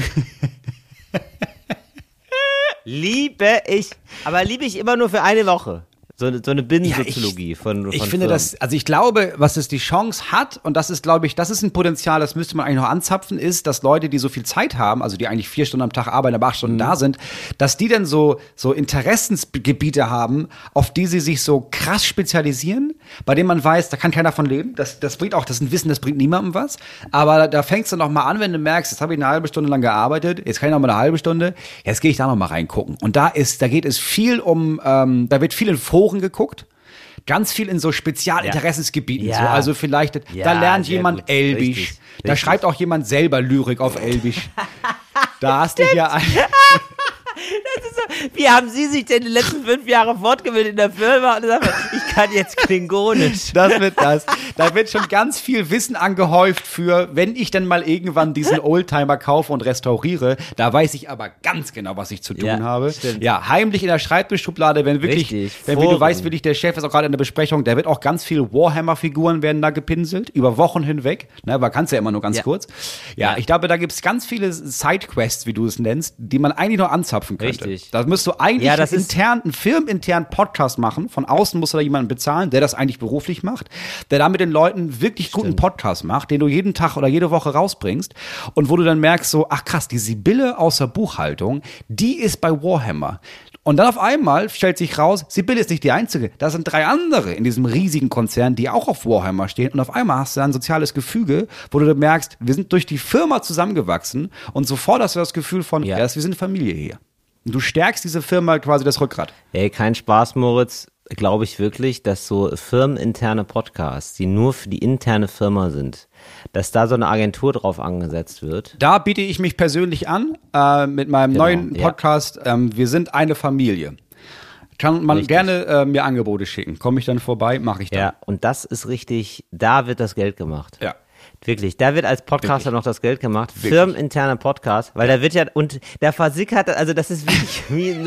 Liebe ich immer nur für eine Woche. So eine Binnensoziologie von Ich finde das, also ich glaube, was es die Chance hat, und das ist, glaube ich, das ist ein Potenzial, das müsste man eigentlich noch anzapfen, ist, dass Leute, die so viel Zeit haben, also die eigentlich 4 Stunden am Tag arbeiten, aber 8 Stunden da sind, dass die dann so Interessensgebiete haben, auf die sie sich so krass spezialisieren, bei denen man weiß, da kann keiner von leben. Das bringt auch, das ist ein Wissen, das bringt niemandem was. Aber da fängst du noch mal an, wenn du merkst, jetzt habe ich eine halbe Stunde lang gearbeitet, jetzt kann ich noch mal eine halbe Stunde, jetzt gehe ich da noch mal reingucken. Und da geht es viel da wird viel in Foren geguckt, ganz viel in so Spezialinteressensgebieten. Ja. So. Also vielleicht, da lernt jemand gut. Elbisch, Richtig. Da schreibt auch jemand selber Lyrik auf Elbisch. Da hast du hier Wie haben Sie sich denn die letzten 5 Jahre fortgebildet in der Firma? Und sagt, ich kann jetzt Klingonisch. Da wird schon ganz viel Wissen angehäuft für, wenn ich dann mal irgendwann diesen Oldtimer kaufe und restauriere, da weiß ich aber ganz genau, was ich zu tun habe. Stimmt. Ja, heimlich in der Schreibtischschublade, wenn wirklich, wie du weißt, wirklich der Chef ist auch gerade in der Besprechung, der wird auch ganz viel Warhammer-Figuren werden da gepinselt, über Wochen hinweg, ne, weil kannst ja immer nur ganz kurz. Ja, ich glaube, da gibt's ganz viele Sidequests, wie du es nennst, die man eigentlich noch anzapfen könnte. Richtig. Da müsst du eigentlich einen firmeninternen Podcast machen. Von außen musst du da jemanden bezahlen, der das eigentlich beruflich macht, der da mit den Leuten wirklich guten Podcast macht, den du jeden Tag oder jede Woche rausbringst und wo du dann merkst so, ach krass, die Sibylle aus der Buchhaltung, die ist bei Warhammer. Und dann auf einmal stellt sich raus, Sibylle ist nicht die Einzige. Da sind 3 andere in diesem riesigen Konzern, die auch auf Warhammer stehen. Und auf einmal hast du ein soziales Gefüge, wo du merkst, wir sind durch die Firma zusammengewachsen und sofort hast du das Gefühl von, wir sind Familie hier. Und du stärkst diese Firma quasi das Rückgrat. Ey, kein Spaß, Moritz. Glaube ich wirklich, dass so firmeninterne Podcasts, die nur für die interne Firma sind, dass da so eine Agentur drauf angesetzt wird. Da biete ich mich persönlich an mit meinem neuen Podcast. Wir sind eine Familie. Kann man gerne mir Angebote schicken. Komme ich dann vorbei, mache ich dann. Ja, und das ist richtig, da wird das Geld gemacht. Ja. Wirklich, da wird als Podcaster noch das Geld gemacht. Firmeninterner Podcast, weil da wird und da versickert, also das ist wirklich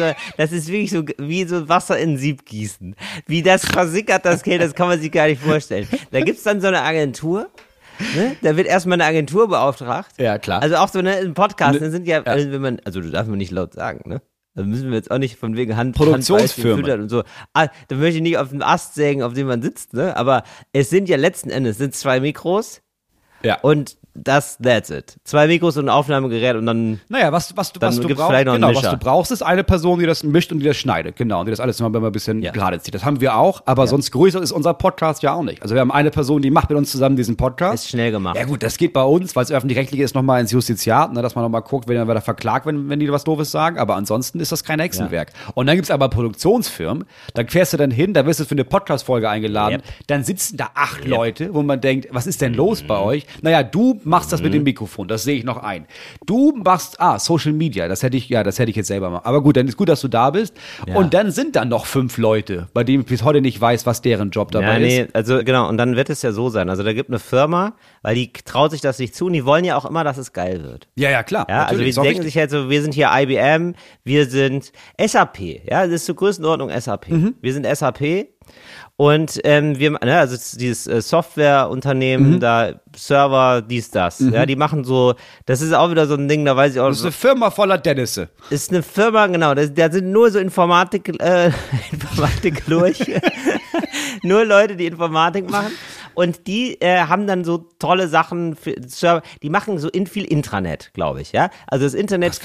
wie so Wasser in ein Sieb gießen. Wie das versickert, das Geld, das kann man sich gar nicht vorstellen. Da gibt's dann so eine Agentur, ne? Da wird erstmal eine Agentur beauftragt. Ja, klar. Also auch so ein Podcast, das sind also du darfst man nicht laut sagen, ne? Da müssen wir jetzt auch nicht von wegen Produktionsfirmen und so. Da möchte ich nicht auf den Ast sägen, auf dem man sitzt, ne? Aber es sind ja letzten Endes 2 Mikros. Ja. Und that's it. 2 Mikros und ein Aufnahmegerät und dann. Naja, was du brauchst, ist eine Person, die das mischt und die das schneidet. Genau, und die das alles immer ein bisschen gerade zieht. Das haben wir auch, aber sonst größer ist unser Podcast ja auch nicht. Also wir haben eine Person, die macht mit uns zusammen diesen Podcast. Ist schnell gemacht. Ja gut, das geht bei uns, weil es öffentlich-rechtlich ist, nochmal ins Justiziat, ne, dass man nochmal guckt, wer da verklagt, wenn die was Doofes sagen. Aber ansonsten ist das kein Hexenwerk. Ja. Und dann gibt's aber Produktionsfirmen, da fährst du dann hin, da wirst du für eine Podcast-Folge eingeladen, dann sitzen da 8 Leute, wo man denkt, was ist denn los bei euch? Naja, du machst das mit dem Mikrofon, das sehe ich noch ein. Du machst, Social Media, das hätte ich jetzt selber mal. Aber gut, dann ist gut, dass du da bist. Ja. Und dann sind da noch 5 Leute, bei denen ich bis heute nicht weiß, was deren Job dabei ist. Also genau, und dann wird es ja so sein. Also da gibt eine Firma, weil die traut sich das nicht zu und die wollen ja auch immer, dass es geil wird. Ja, klar. Ja, also die denken sich halt so, wir sind hier IBM, wir sind SAP, ja, das ist zur Größenordnung SAP. Wir sind SAP. Und also dieses Softwareunternehmen, da Server, dies, das. Ja, die machen so, das ist auch wieder so ein Ding, da weiß ich auch. Das ist eine Firma voller Dennisse. Ist eine Firma, genau, da sind nur so Informatik-Lurche. Nur Leute, die Informatik machen. Und die haben dann so tolle Sachen für Server, die machen so viel Intranet, glaube ich, ja. Also das Internet,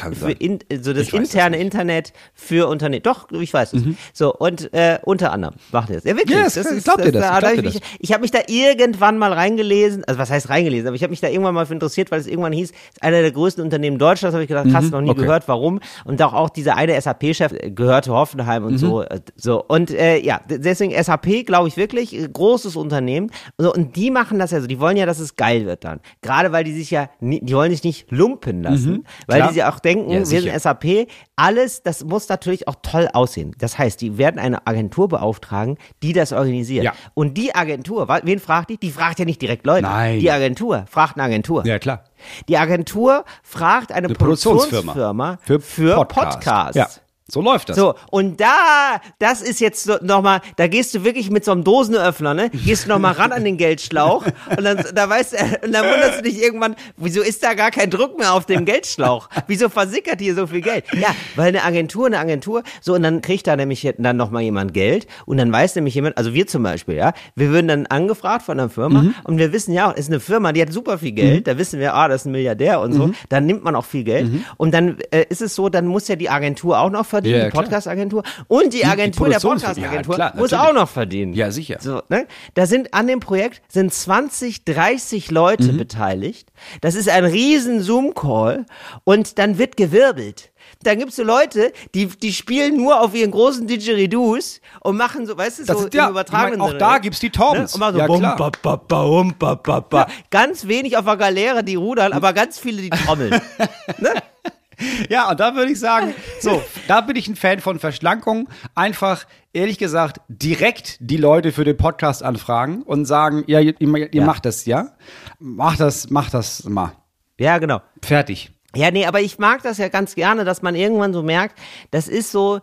das interne Internet für Unternehmen. Doch, ich weiß es. So, und unter anderem macht ihr das. Ja, wirklich. Yes, glaubt ihr das? Ich habe mich da irgendwann mal reingelesen, also was heißt reingelesen, aber ich habe mich da irgendwann mal für interessiert, weil es irgendwann hieß, ist einer der größten Unternehmen Deutschlands, habe ich gedacht, hast noch nie gehört, warum. Und auch dieser eine SAP-Chef gehörte Hoffenheim und so. Und deswegen SAP, glaube ich wirklich, großes Unternehmen. So, und die machen das ja so, die wollen ja, dass es geil wird dann. Gerade weil die sich ja, die wollen sich nicht lumpen lassen, weil die sich auch denken, wir sind SAP, alles, das muss natürlich auch toll aussehen. Das heißt, die werden eine Agentur beauftragen, die das organisiert. Ja. Und die Agentur, wen fragt die? Die fragt ja nicht direkt Leute. Nein. Die Agentur fragt eine Agentur. Ja, klar. Die Agentur fragt eine Produktionsfirma für Podcasts. Ja. So läuft das. So, und das ist jetzt so, nochmal, da gehst du wirklich mit so einem Dosenöffner, ne? Gehst du nochmal ran an den Geldschlauch und dann wunderst du dich irgendwann, wieso ist da gar kein Druck mehr auf dem Geldschlauch? Wieso versickert hier so viel Geld? Ja, weil eine Agentur, so, und dann kriegt da nämlich dann nochmal jemand Geld und dann weiß nämlich jemand, also wir zum Beispiel, ja, wir würden dann angefragt von einer Firma und wir wissen ja, ist eine Firma, die hat super viel Geld, da wissen wir, das ist ein Milliardär und so, dann nimmt man auch viel Geld und dann ist es so, dann muss ja die Agentur auch noch verdienen, die Podcast-Agentur und die Agentur der Podcast-Agentur muss auch noch verdienen. Ja, sicher. So, ne? Da sind an dem Projekt 20, 30 Leute beteiligt. Das ist ein riesen Zoom-Call und dann wird gewirbelt. Dann gibt's so Leute, die spielen nur auf ihren großen Didgeridoos und machen so, weißt du, so im übertragenen Sinne. Auch da gibt's die Torbens. Ne? Und machen so ja, ganz wenig auf der Galeere, die rudern, aber ganz viele, die trommeln. Ne? Ja, und da würde ich sagen, so, da bin ich ein Fan von Verschlankung. Einfach, ehrlich gesagt, direkt die Leute für den Podcast anfragen und sagen, ja, ihr macht das, ja? Mach das mal. Ja, genau. Fertig. Ja, nee, aber ich mag das ja ganz gerne, dass man irgendwann so merkt, das ist so,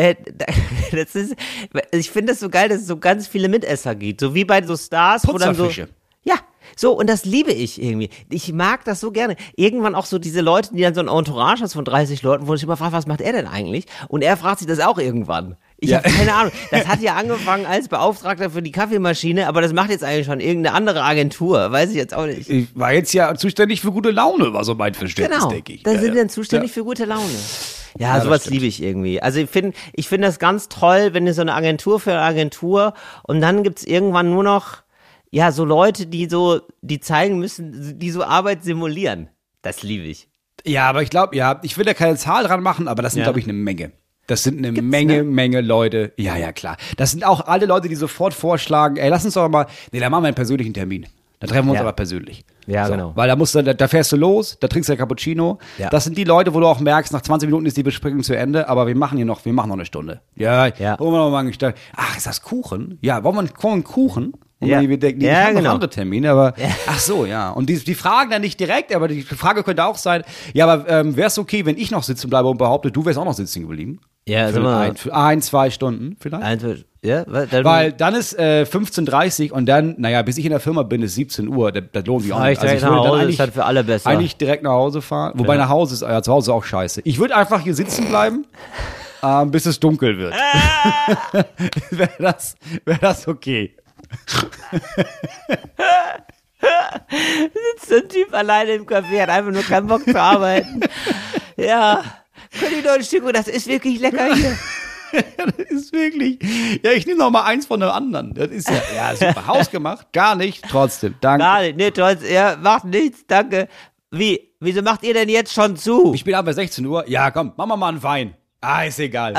ich finde das so geil, dass es so ganz viele Mitesser gibt. So wie bei so Stars, wo dann so. Ja, so, und das liebe ich irgendwie. Ich mag das so gerne. Irgendwann auch so diese Leute, die dann so ein Entourage hast von 30 Leuten, wo ich immer frage, was macht er denn eigentlich? Und er fragt sich das auch irgendwann. Ich habe keine Ahnung. Das hat ja angefangen als Beauftragter für die Kaffeemaschine, aber das macht jetzt eigentlich schon irgendeine andere Agentur. Weiß ich jetzt auch nicht. Ich war jetzt ja zuständig für gute Laune, war so mein Verständnis, denke ich. Genau, da sind wir dann zuständig für gute Laune. Ja, sowas liebe ich irgendwie. Also ich finde das ganz toll, wenn du so eine Agentur für eine Agentur und dann gibt's irgendwann nur noch so Leute, die zeigen müssen, die so Arbeit simulieren. Das liebe ich. Ja, aber ich glaube, ich will da keine Zahl dran machen, aber das sind, glaube ich, eine Menge. Das sind eine Menge Leute. Ja, klar. Das sind auch alle Leute, die sofort vorschlagen, ey, lass uns doch mal, da machen wir einen persönlichen Termin. Da treffen wir uns aber persönlich. Ja, so, genau. Weil da fährst du los, da trinkst du Cappuccino. Ja. Das sind die Leute, wo du auch merkst, nach 20 Minuten ist die Besprechung zu Ende, aber wir machen noch eine Stunde. Ja. Wollen wir noch mal ach, ist das Kuchen? Ja, wollen wir einen Kuchen? Und wir denken, ich habe noch andere Termine, aber ach so, ja. Und die fragen dann nicht direkt, aber die Frage könnte auch sein, ja, aber wäre es okay, wenn ich noch sitzen bleibe und behaupte, du wärst auch noch sitzen geblieben? Ja, für 1-2 Stunden vielleicht? Weil dann ist 15:30 und dann, bis ich in der Firma bin, ist 17 Uhr, das lohnt sich auch nicht. Also ich würde dann eigentlich, ist halt für alle besser. Eigentlich direkt nach Hause fahren, wobei nach Hause ist, zu Hause auch scheiße. Ich würde einfach hier sitzen bleiben, bis es dunkel wird. Wäre das okay? Sitzt so ein Typ alleine im Café, hat einfach nur keinen Bock zu arbeiten. Ja, könnt ihr noch ein Stück, das ist wirklich lecker hier. Das ist wirklich, ich nehme noch mal eins von der anderen. Das ist ja super. Hausgemacht, gar nicht, trotzdem, danke. Gar nicht, trotzdem, macht nichts, danke. Wieso macht ihr denn jetzt schon zu? Ich bin ab bei 16 Uhr, ja komm, machen wir mal einen Wein. Ist egal.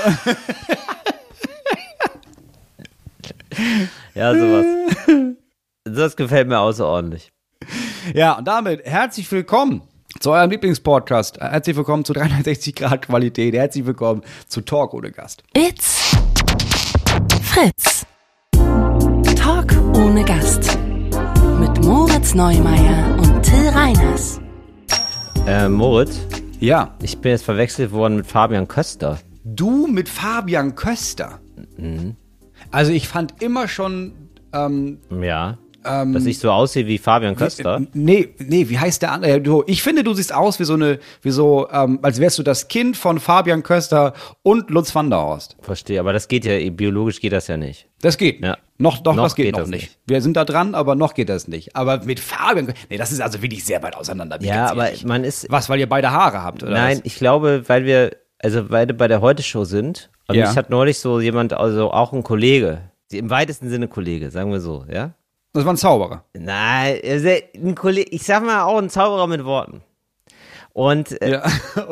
Ja, sowas. Das gefällt mir außerordentlich. Ja, und damit herzlich willkommen zu eurem Lieblingspodcast. Herzlich willkommen zu 360 Grad Qualität. Herzlich willkommen zu Talk ohne Gast. It's Fritz. Talk ohne Gast. Mit Moritz Neumeier und Till Reiners. Moritz? Ja? Ich bin jetzt verwechselt worden mit Fabian Köster. Du mit Fabian Köster? Mhm. Also ich fand immer schon, dass ich so aussehe wie Fabian Köster. Nee, wie heißt der andere? Ich finde, du siehst aus als wärst du das Kind von Fabian Köster und Lutz van der Horst. Verstehe, aber das geht ja, biologisch geht das ja nicht. Das geht. Ja. Das geht noch nicht. Wir sind da dran, aber noch geht das nicht. Aber mit Fabian, das ist also wirklich sehr weit auseinander. Ja, aber man ist... Was, weil ihr beide Haare habt, oder Nein, was? ich glaube, weil wir beide bei der Heute-Show sind. Und mich hat neulich so jemand, also auch ein Kollege, im weitesten Sinne Kollege, sagen wir so, ja? Das war ein Zauberer. Nein, ein Kollege, ich sag mal auch ein Zauberer mit Worten. Und der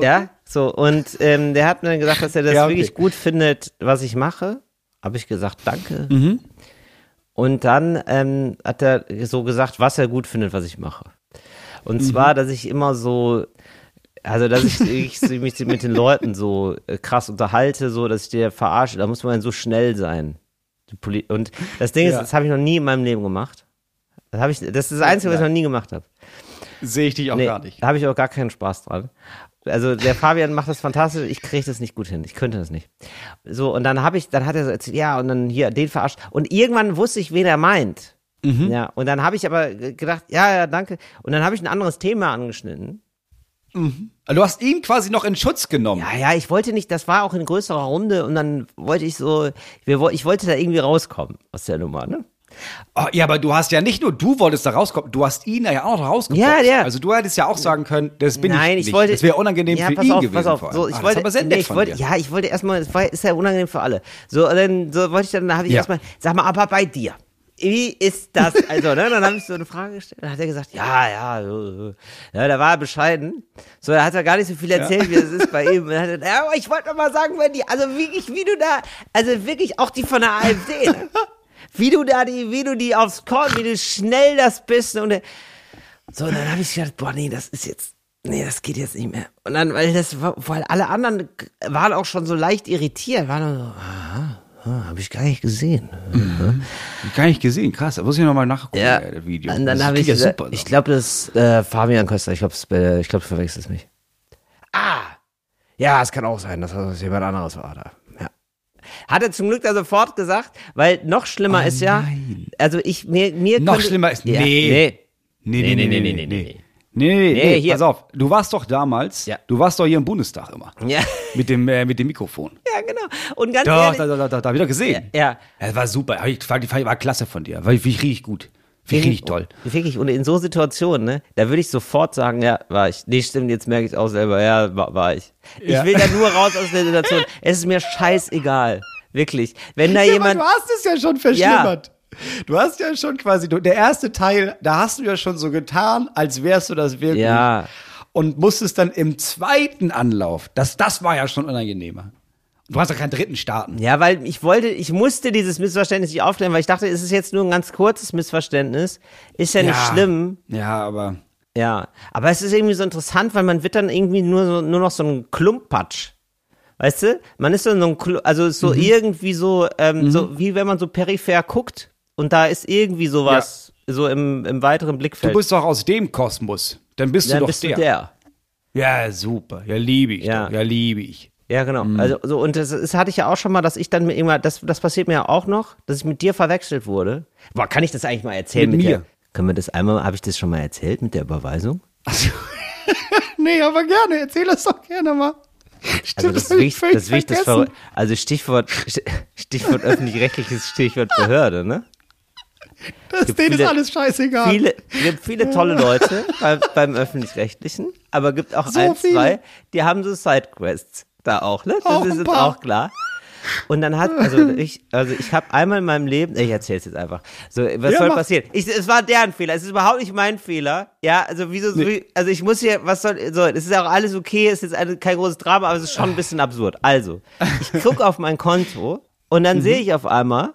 hat mir gesagt, dass er das wirklich gut findet, was ich mache. Habe ich gesagt, danke. Mhm. Und dann hat er so gesagt, was er gut findet, was ich mache. Und zwar, dass ich immer so, also dass ich mich mit den Leuten so krass unterhalte, so, dass ich dir verarsche, da muss man so schnell sein. Und das Ding ist, das habe ich noch nie in meinem Leben gemacht. Das ist das Einzige, was ich noch nie gemacht habe. Sehe ich dich auch gar nicht. Da habe ich auch gar keinen Spaß dran. Also der Fabian macht das fantastisch, ich kriege das nicht gut hin, ich könnte das nicht. So, und dann hat er so erzählt, ja, und dann hier den verarscht. Und irgendwann wusste ich, wen er meint. Mhm. Ja, und dann habe ich aber gedacht, ja, danke. Und dann habe ich ein anderes Thema angeschnitten. Mhm. Du hast ihn quasi noch in Schutz genommen. Ja, ich wollte nicht, das war auch in größerer Runde und dann wollte ich ich wollte da irgendwie rauskommen aus der Nummer, ne? Oh, ja, aber du hast ja nicht nur, du wolltest da rauskommen, du hast ihn ja auch noch rausgekommen. Ja. Also du hättest ja auch sagen können, das bin Nein, ich nicht. Das wäre unangenehm für ihn gewesen. Pass auf. So, ich wollte erstmal, ist ja unangenehm für alle. So, dann habe ich erstmal, sag mal, aber bei dir. Wie ist das? Also, ne, dann habe ich so eine Frage gestellt. Dann hat er gesagt, ja, da war er bescheiden. So, da hat er gar nicht so viel erzählt, wie das ist bei ihm. Und dann hat er gesagt, ja, aber ich wollte noch mal sagen, also wirklich auch die von der AfD, ne? Wie du die aufs Korn, wie du schnell das bist. Und dann habe ich gedacht, boah, das geht jetzt nicht mehr. Und dann, weil alle anderen waren auch schon so leicht irritiert, waren so, habe ich gar nicht gesehen. Mhm. Gar nicht gesehen, krass. Da muss ich nochmal nachgucken, das Video. Und dann habe ich gesagt, ich glaube, das ist Fabian Köster. Ich glaube, du verwechselst mich. Ja, es kann auch sein, dass das jemand anderes war da. Ja. Hat er zum Glück da sofort gesagt, weil noch schlimmer ist ja, also schlimmer ist, Nee, hier. Pass auf, du warst doch damals, du warst doch hier im Bundestag immer. Ja. Mit dem Mikrofon. Ja, genau. Und ganz ehrlich. Da hab ich doch gesehen. Ja. Das war super. War klasse von dir. War richtig gut. Richtig toll. Wirklich. Und in so Situationen, ne, da würde ich sofort sagen, ja, war ich. Nee, stimmt, jetzt merke ich es auch selber. Ja, war ich. Ich will da nur raus aus der Situation. Es ist mir scheißegal. Wirklich. Wenn da jemand. Aber du hast es ja schon verschlimmert. Ja. Du hast ja schon quasi, der erste Teil, da hast du ja schon so getan, als wärst du das wirklich. Ja. Und musstest dann im zweiten Anlauf, das war ja schon unangenehmer. Du hast ja keinen dritten starten. Ja, weil ich musste dieses Missverständnis nicht aufklären, weil ich dachte, es ist jetzt nur ein ganz kurzes Missverständnis. Ist ja nicht schlimm. Ja, aber. Ja, aber es ist irgendwie so interessant, weil man wird dann irgendwie nur noch so ein Klumpatsch. Weißt du? Man ist so irgendwie so, so wie wenn man so peripher guckt und da ist irgendwie sowas so im weiteren Blickfeld. Du bist doch aus dem Kosmos. Dann bist du doch der. Ja, super. Ja, liebe ich. Ja. Doch. Ja, liebe ich. Ja, genau. Also so, und das hatte ich ja auch schon mal, dass ich dann irgendwann, das passiert mir ja auch noch, dass ich mit dir verwechselt wurde. Boah, kann ich das eigentlich mal erzählen? Mit mir? Können wir das einmal, habe ich das schon mal erzählt mit der Überweisung? Achso. Nee, aber gerne. Erzähl das doch gerne mal. Stimmt, also das Wichtigste, also Stichwort öffentlich-rechtliches Stichwort Behörde, ne? Denen ist alles scheißegal. Es gibt viele tolle Leute beim Öffentlich-Rechtlichen, aber gibt auch zwei, die haben so Sidequests da auch, ne? Das ist uns auch klar. Und dann ich habe einmal in meinem Leben, ich erzähl's jetzt einfach. So, was soll passieren? Es war deren Fehler, es ist überhaupt nicht mein Fehler. Ja, also also ich muss hier, es ist auch alles okay, es ist kein großes Drama, aber es ist schon ein bisschen absurd. Also, ich gucke auf mein Konto und dann sehe ich auf einmal,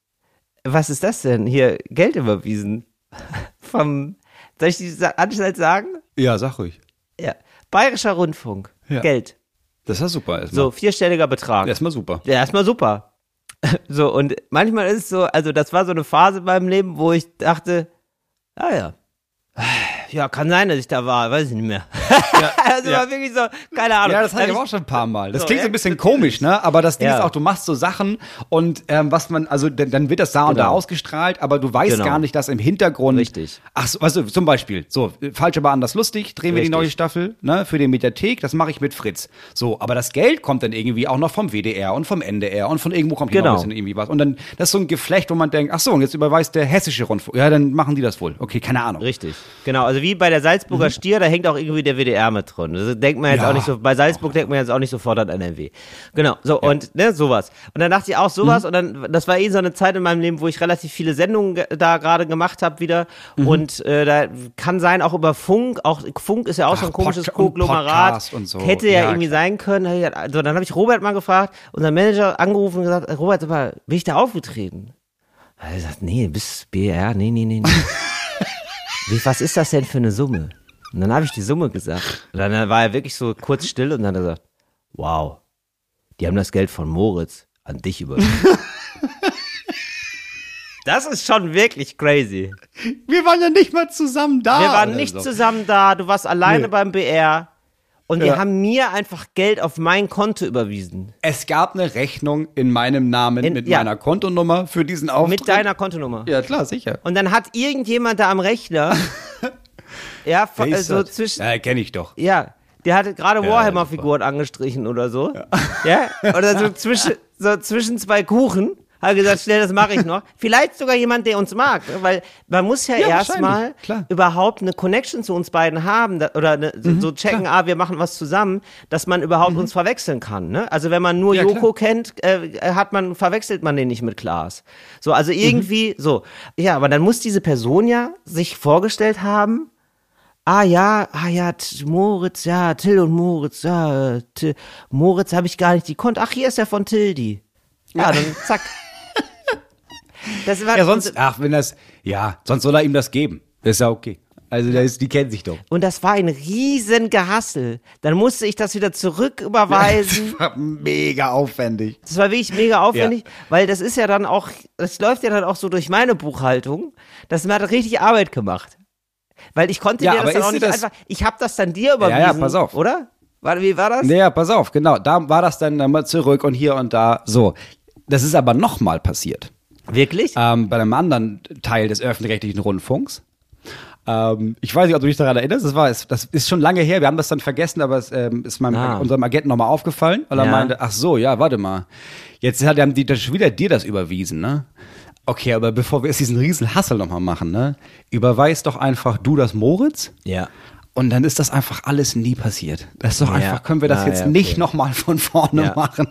was ist das denn? Hier, Geld überwiesen. Soll ich die Anstalt sagen? Ja, sag ruhig. Ja, Bayerischer Rundfunk, Geld. Das ist ja super. Erstmal. So, 4-stelliger Betrag. Erstmal super. Ja, erstmal super. So, und manchmal ist es so, also das war so eine Phase in meinem Leben, wo ich dachte, ja, kann sein, dass ich da war, weiß ich nicht mehr. Ja. Also war wirklich so, keine Ahnung. Ja, das hatte ich aber auch schon ein paar Mal. Das klingt so ein bisschen komisch, ne? Aber das Ding ist auch, du machst so Sachen und dann wird das da und da ausgestrahlt, aber du weißt gar nicht, dass im Hintergrund. Richtig. Ach so, also zum Beispiel, so, falsch aber anders lustig, drehen wir die neue Staffel, ne? Für die Mediathek, das mache ich mit Fritz. So, aber das Geld kommt dann irgendwie auch noch vom WDR und vom NDR und von irgendwo kommt hier noch ein bisschen irgendwie was. Und dann, das ist so ein Geflecht, wo man denkt, ach so, und jetzt überweist der hessische Rundfunk. Ja, dann machen die das wohl. Okay, keine Ahnung. Richtig. Genau, also wie bei der Salzburger Stier, da hängt auch irgendwie der WDR mit drin. Das denkt man jetzt auch nicht so, bei Salzburg denkt man jetzt auch nicht sofort an NRW. Genau, so, und ne, sowas. Und dann dachte ich auch sowas, und dann, das war so eine Zeit in meinem Leben, wo ich relativ viele Sendungen da gerade gemacht habe wieder. Und da kann sein, auch über Funk, auch Funk ist ja auch so ein komisches Konglomerat. So. Hätte ja irgendwie sein können. Also dann habe ich Robert mal gefragt, unseren Manager angerufen und gesagt, Robert, bin ich da aufgetreten? Er hat gesagt, nee, bis BR, nee. Was ist das denn für eine Summe? Und dann habe ich die Summe gesagt. Und dann war er wirklich so kurz still und dann hat er gesagt, wow, die haben das Geld von Moritz an dich überwiesen. Das ist schon wirklich crazy. Wir waren ja nicht mal zusammen da. Wir waren nicht zusammen da, du warst alleine beim BR. Und die haben mir einfach Geld auf mein Konto überwiesen. Es gab eine Rechnung in meinem Namen mit meiner Kontonummer für diesen Auftritt. Mit deiner Kontonummer. Ja, klar, sicher. Und dann hat irgendjemand da am Rechner, so zwischen. Ja, kenne ich doch. Ja, der hatte gerade Warhammer-Figuren angestrichen oder so. Ja. Oder so zwischen zwei Kuchen. Hat gesagt, schnell, das mache ich noch. Vielleicht sogar jemand, der uns mag, weil man muss ja erstmal überhaupt eine Connection zu uns beiden haben so checken, wir machen was zusammen, dass man überhaupt uns verwechseln kann. Ne? Also wenn man nur Joko kennt, verwechselt man den nicht mit Klaas. So, also irgendwie so. Ja, aber dann muss diese Person ja sich vorgestellt haben, Moritz, Till und Moritz, Moritz habe ich gar nicht, die konnte, hier ist er von Tildi. Ja, dann zack. Das war sonst soll er ihm das geben. Das ist ja okay. Also die kennen sich doch. Und das war ein riesen Gehassel. Dann musste ich das wieder zurücküberweisen. Das war mega aufwendig. Das war wirklich mega aufwendig, weil das ist ja dann auch, das läuft ja dann auch so durch meine Buchhaltung. Das hat richtig Arbeit gemacht. Weil ich konnte dir das dann auch nicht einfach, ich habe das dann dir überwiesen. Ja, pass auf. Oder? Wie war das? Ja, pass auf, genau. Da war das dann mal zurück und hier und da. So. Das ist aber nochmal passiert. Wirklich? Bei einem anderen Teil des öffentlich-rechtlichen Rundfunks. Ich weiß nicht, ob du dich daran erinnerst. Das ist schon lange her. Wir haben das dann vergessen, aber es ist unserem Agenten nochmal aufgefallen. Und er meinte, ach so, ja, warte mal. Jetzt haben die schon wieder dir das überwiesen, ne? Okay, aber bevor wir jetzt diesen riesen Hassel nochmal machen, ne? Überweis doch einfach du das Moritz. Ja. Und dann ist das einfach alles nie passiert. Das ist doch einfach, können wir das jetzt nicht nochmal von vorne machen.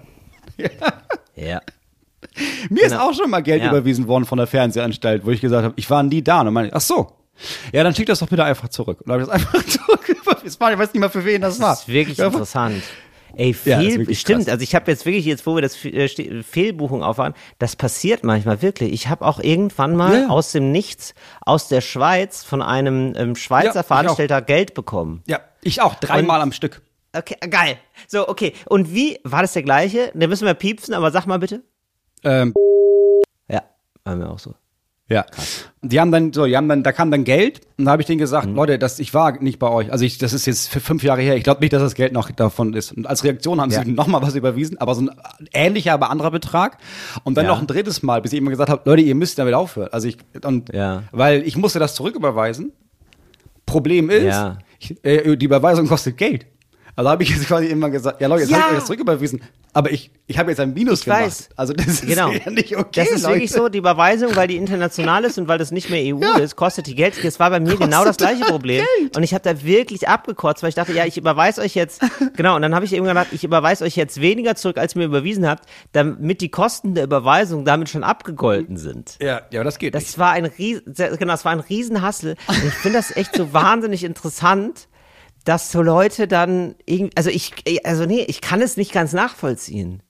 Ja. Mir ist auch schon mal Geld überwiesen worden von der Fernsehanstalt, wo ich gesagt habe, ich war nie da. Und dann meinte ich, ach so. Ja, dann schick das doch bitte einfach zurück. Und dann habe ich das einfach zurücküberwiesen. Ich weiß nicht mal, für wen das war. Das ist wirklich interessant. Ey, stimmt. Krass. Also ich habe jetzt wirklich, wo wir das Fehlbuchung aufhaben, das passiert manchmal wirklich. Ich habe auch irgendwann mal aus dem Nichts, aus der Schweiz, von einem Schweizer Veranstalter Geld bekommen. Ja, ich auch. 3 Mal am Stück. Okay, geil. So, okay. Und wie, war das der gleiche? Da müssen wir piepsen, aber sag mal bitte. Ja, waren wir auch so. Ja. Krass. Da kam dann Geld und da habe ich denen gesagt, Leute, ich war nicht bei euch. Also das ist jetzt für 5 Jahre her. Ich glaube nicht, dass das Geld noch davon ist. Und als Reaktion haben sie nochmal was überwiesen, aber so ein ähnlicher, aber anderer Betrag. Und dann noch ein drittes Mal, bis ich immer gesagt habe, Leute, ihr müsst damit aufhören. Weil ich musste das zurücküberweisen. Problem ist, die Überweisung kostet Geld. Also habe ich jetzt quasi immer gesagt, ja Leute, jetzt habe ich euch das zurücküberwiesen, aber ich habe jetzt ein Minus gemacht. Weiß. Also das ist ja nicht okay, Das ist Leute. wirklich so, die Überweisung, weil die international ist und weil das nicht mehr EU ist, kostet die Geld. Das war bei mir genau das gleiche Problem. Geld. Und ich habe da wirklich abgekotzt, weil ich dachte, ich überweise euch jetzt, genau, und dann habe ich eben gedacht, ich überweise euch jetzt weniger zurück, als ihr mir überwiesen habt, damit die Kosten der Überweisung damit schon abgegolten sind. Ja, das geht nicht. Das war ein Riesenhassel. Und ich finde das echt so wahnsinnig interessant, dass so Leute dann irgendwie, ich kann es nicht ganz nachvollziehen.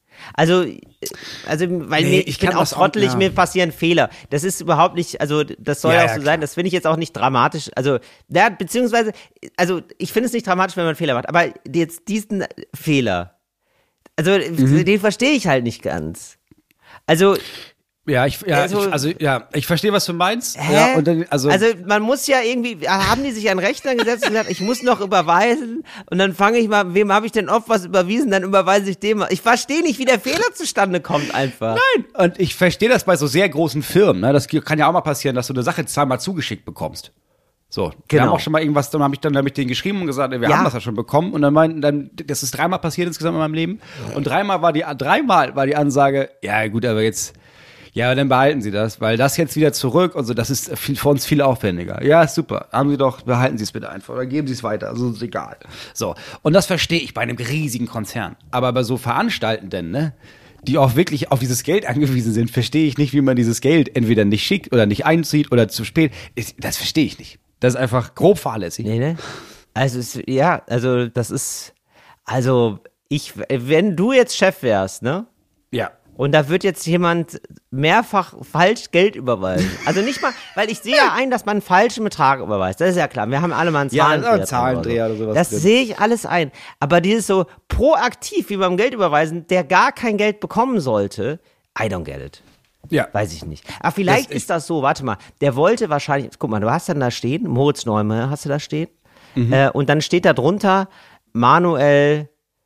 Weil ich bin auch trottelig, mir passieren Fehler. Das ist überhaupt nicht, also das soll auch so sein, das finde ich jetzt auch nicht dramatisch. Beziehungsweise, ich finde es nicht dramatisch, wenn man einen Fehler macht, aber jetzt diesen Fehler, den verstehe ich halt nicht ganz. Also, Ich verstehe, was du meinst. Hä? Ja, und dann, also man muss ja irgendwie, haben die sich an den Rechner gesetzt und gesagt, ich muss noch überweisen und dann fange ich mal, wem habe ich denn oft was überwiesen, dann überweise ich dem. Ich verstehe nicht, wie der Fehler zustande kommt einfach. Nein, und ich verstehe das bei so sehr großen Firmen. Ne? Das kann ja auch mal passieren, dass du eine Sache zweimal zugeschickt bekommst. So, wir Genau. haben auch schon mal irgendwas, dann habe ich denen geschrieben und gesagt, wir haben das ja schon bekommen. Und dann meinten, das ist 3-mal passiert insgesamt in meinem Leben. Und dreimal war die Ansage, ja gut, aber jetzt, ja, dann behalten Sie das, weil das jetzt wieder zurück und so, das ist für uns viel aufwendiger. Ja, ist super. Behalten Sie es bitte einfach oder geben Sie es weiter, also ist egal. So, und das verstehe ich bei einem riesigen Konzern. Aber bei so Veranstaltenden, ne, die auch wirklich auf dieses Geld angewiesen sind, verstehe ich nicht, wie man dieses Geld entweder nicht schickt oder nicht einzieht oder zu spät. Das verstehe ich nicht. Das ist einfach grob fahrlässig. Nee, ne? Wenn du jetzt Chef wärst, ne? Ja. Und da wird jetzt jemand mehrfach falsch Geld überweisen. Also nicht mal, weil ich sehe ja ein, dass man einen falschen Betrag überweist. Das ist ja klar. Wir haben alle mal einen Zahlendreher. Oder sowas. Das sehe ich alles ein. Aber dieses so proaktiv, wie beim Geld überweisen, der gar kein Geld bekommen sollte, I don't get it. Ja. Weiß ich nicht. Aber vielleicht ist das so, warte mal, der wollte wahrscheinlich, guck mal, du hast dann da stehen, Moritz Neumeier hast du da stehen, und dann steht da drunter Manuel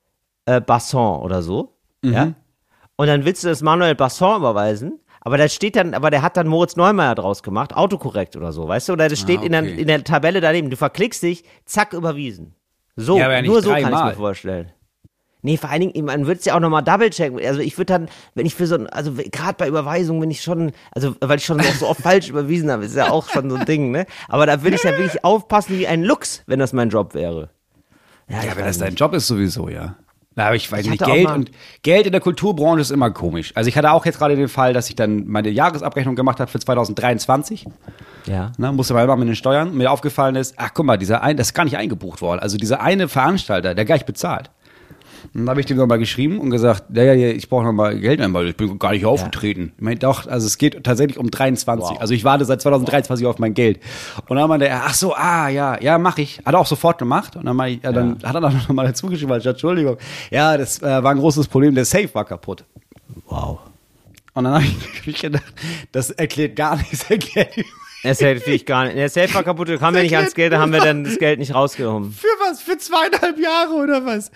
Basson oder so, ja, und dann willst du das Manuel Basson überweisen, aber da steht dann, aber der hat dann Moritz Neumeier draus gemacht, autokorrekt oder so, weißt du, oder das steht in der Tabelle daneben, du verklickst dich, zack, überwiesen. So, ja, nur so kann ich dreimal. mir vorstellen. Nee, vor allen Dingen, man würde es ja auch nochmal double-checken. Also ich würde dann, wenn ich für so ein, also gerade bei Überweisungen bin ich schon, also weil ich schon auch so oft falsch überwiesen habe, ist ja auch schon so ein Ding, ne? Aber da würde ich ja wirklich aufpassen wie ein Luchs, wenn das mein Job wäre. Ja, wenn das dein Job ist sowieso, ja. Na, aber ich weiß nicht, hatte Geld in der Kulturbranche ist immer komisch. Also ich hatte auch jetzt gerade den Fall, dass ich dann meine Jahresabrechnung gemacht habe für 2023. Ja. Ne, musste mal machen mit den Steuern. Mir aufgefallen ist, ach guck mal, das ist gar nicht eingebucht worden. Also dieser eine Veranstalter, der gar nicht bezahlt. Dann habe ich dem nochmal geschrieben und gesagt, ja, ich brauche nochmal Geld, weil ich bin gar nicht aufgetreten. Ich meine, doch, also es geht tatsächlich um 23. Wow. Also ich warte seit 2023 auf mein Geld. Und dann meinte er, ach so, ja, mach ich. Hat er auch sofort gemacht. Und dann, hat er dann nochmal dazu geschrieben, Entschuldigung. Ja, das war ein großes Problem, der Safe war kaputt. Wow. Und dann habe ich gedacht, das erklärt gar nichts. Das hätte ich gar nicht. Der Safe war kaputt, da kamen wir nicht ans Geld, da haben wir dann das Geld nicht rausgehoben. Für was? Für 2,5 Jahre oder was?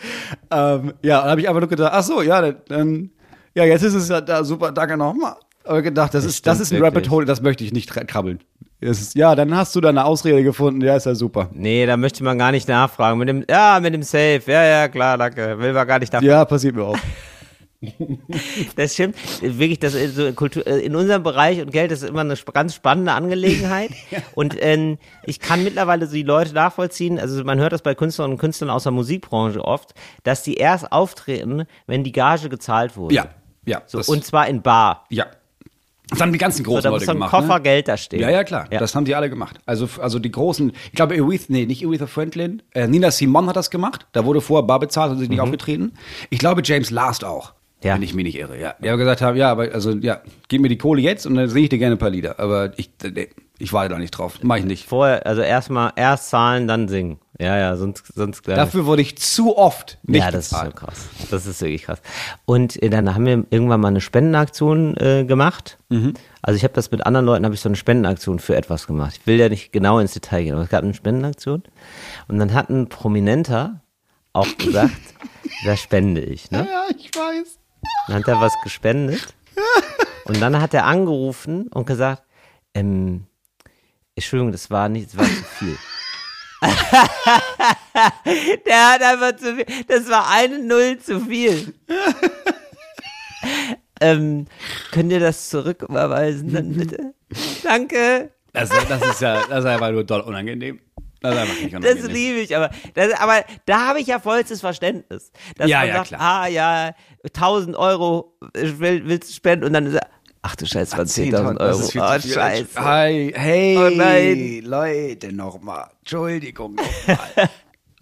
Ja, dann habe ich einfach nur gedacht, ach so, ja, dann, ja, jetzt ist es ja da, super, danke nochmal. Aber gedacht, das ist ein Rabbit Hole, das möchte ich nicht krabbeln. Ja, dann hast du da eine Ausrede gefunden, ja, ist ja super. Nee, da möchte man gar nicht nachfragen. Mit dem Safe, ja, klar, danke, will man gar nicht nachfragen. Ja, passiert mir auch. Das stimmt, wirklich, das ist so Kultur, in unserem Bereich und Geld ist immer eine ganz spannende Angelegenheit. Und ich kann mittlerweile so die Leute nachvollziehen, also man hört das bei Künstlerinnen und Künstlern aus der Musikbranche oft, dass die erst auftreten, wenn die Gage gezahlt wurde. Ja. So, und zwar in bar. Ja. Das haben die ganzen großen Leute gemacht. Da muss so ein Koffer Geld da stehen. Ja, klar. Ja. Das haben die alle gemacht. Also die großen, ich glaube nicht Aretha Franklin, Nina Simone hat das gemacht. Da wurde vorher bar bezahlt und sind nicht aufgetreten. Ich glaube James Last auch. Ja. Wenn ich mich nicht irre, ja. Die haben gesagt haben, gib mir die Kohle jetzt und dann singe ich dir gerne ein paar Lieder. Aber ich warte da nicht drauf. Mach ich nicht. Vorher, also erst zahlen, dann singen. Ja, sonst dafür wurde ich zu oft nicht bezahlt. Ja, das ist so krass. Das ist wirklich krass. Und dann haben wir irgendwann mal eine Spendenaktion gemacht. Also ich habe das mit anderen Leuten, habe ich so eine Spendenaktion für etwas gemacht. Ich will ja nicht genau ins Detail gehen, aber es gab eine Spendenaktion. Und dann hat ein Prominenter auch gesagt, da spende ich, ne? Ja, ich weiß. Dann hat er was gespendet und dann hat er angerufen und gesagt, Entschuldigung, das war zu viel. Der hat einfach zu viel, das war eine Null zu viel. Könnt ihr das zurücküberweisen dann bitte? Danke. Das ist einfach nur doll unangenehm. Das ist einfach nicht unangenehm. Das liebe ich, aber da habe ich ja vollstes Verständnis. Dass man sagt, klar. 1.000 Euro willst du spenden und dann ist er, ach du Scheiße, waren 10.000 Euro. Oh, Scheiße. Hey, oh nein. Leute, nochmal. Entschuldigung, nochmal.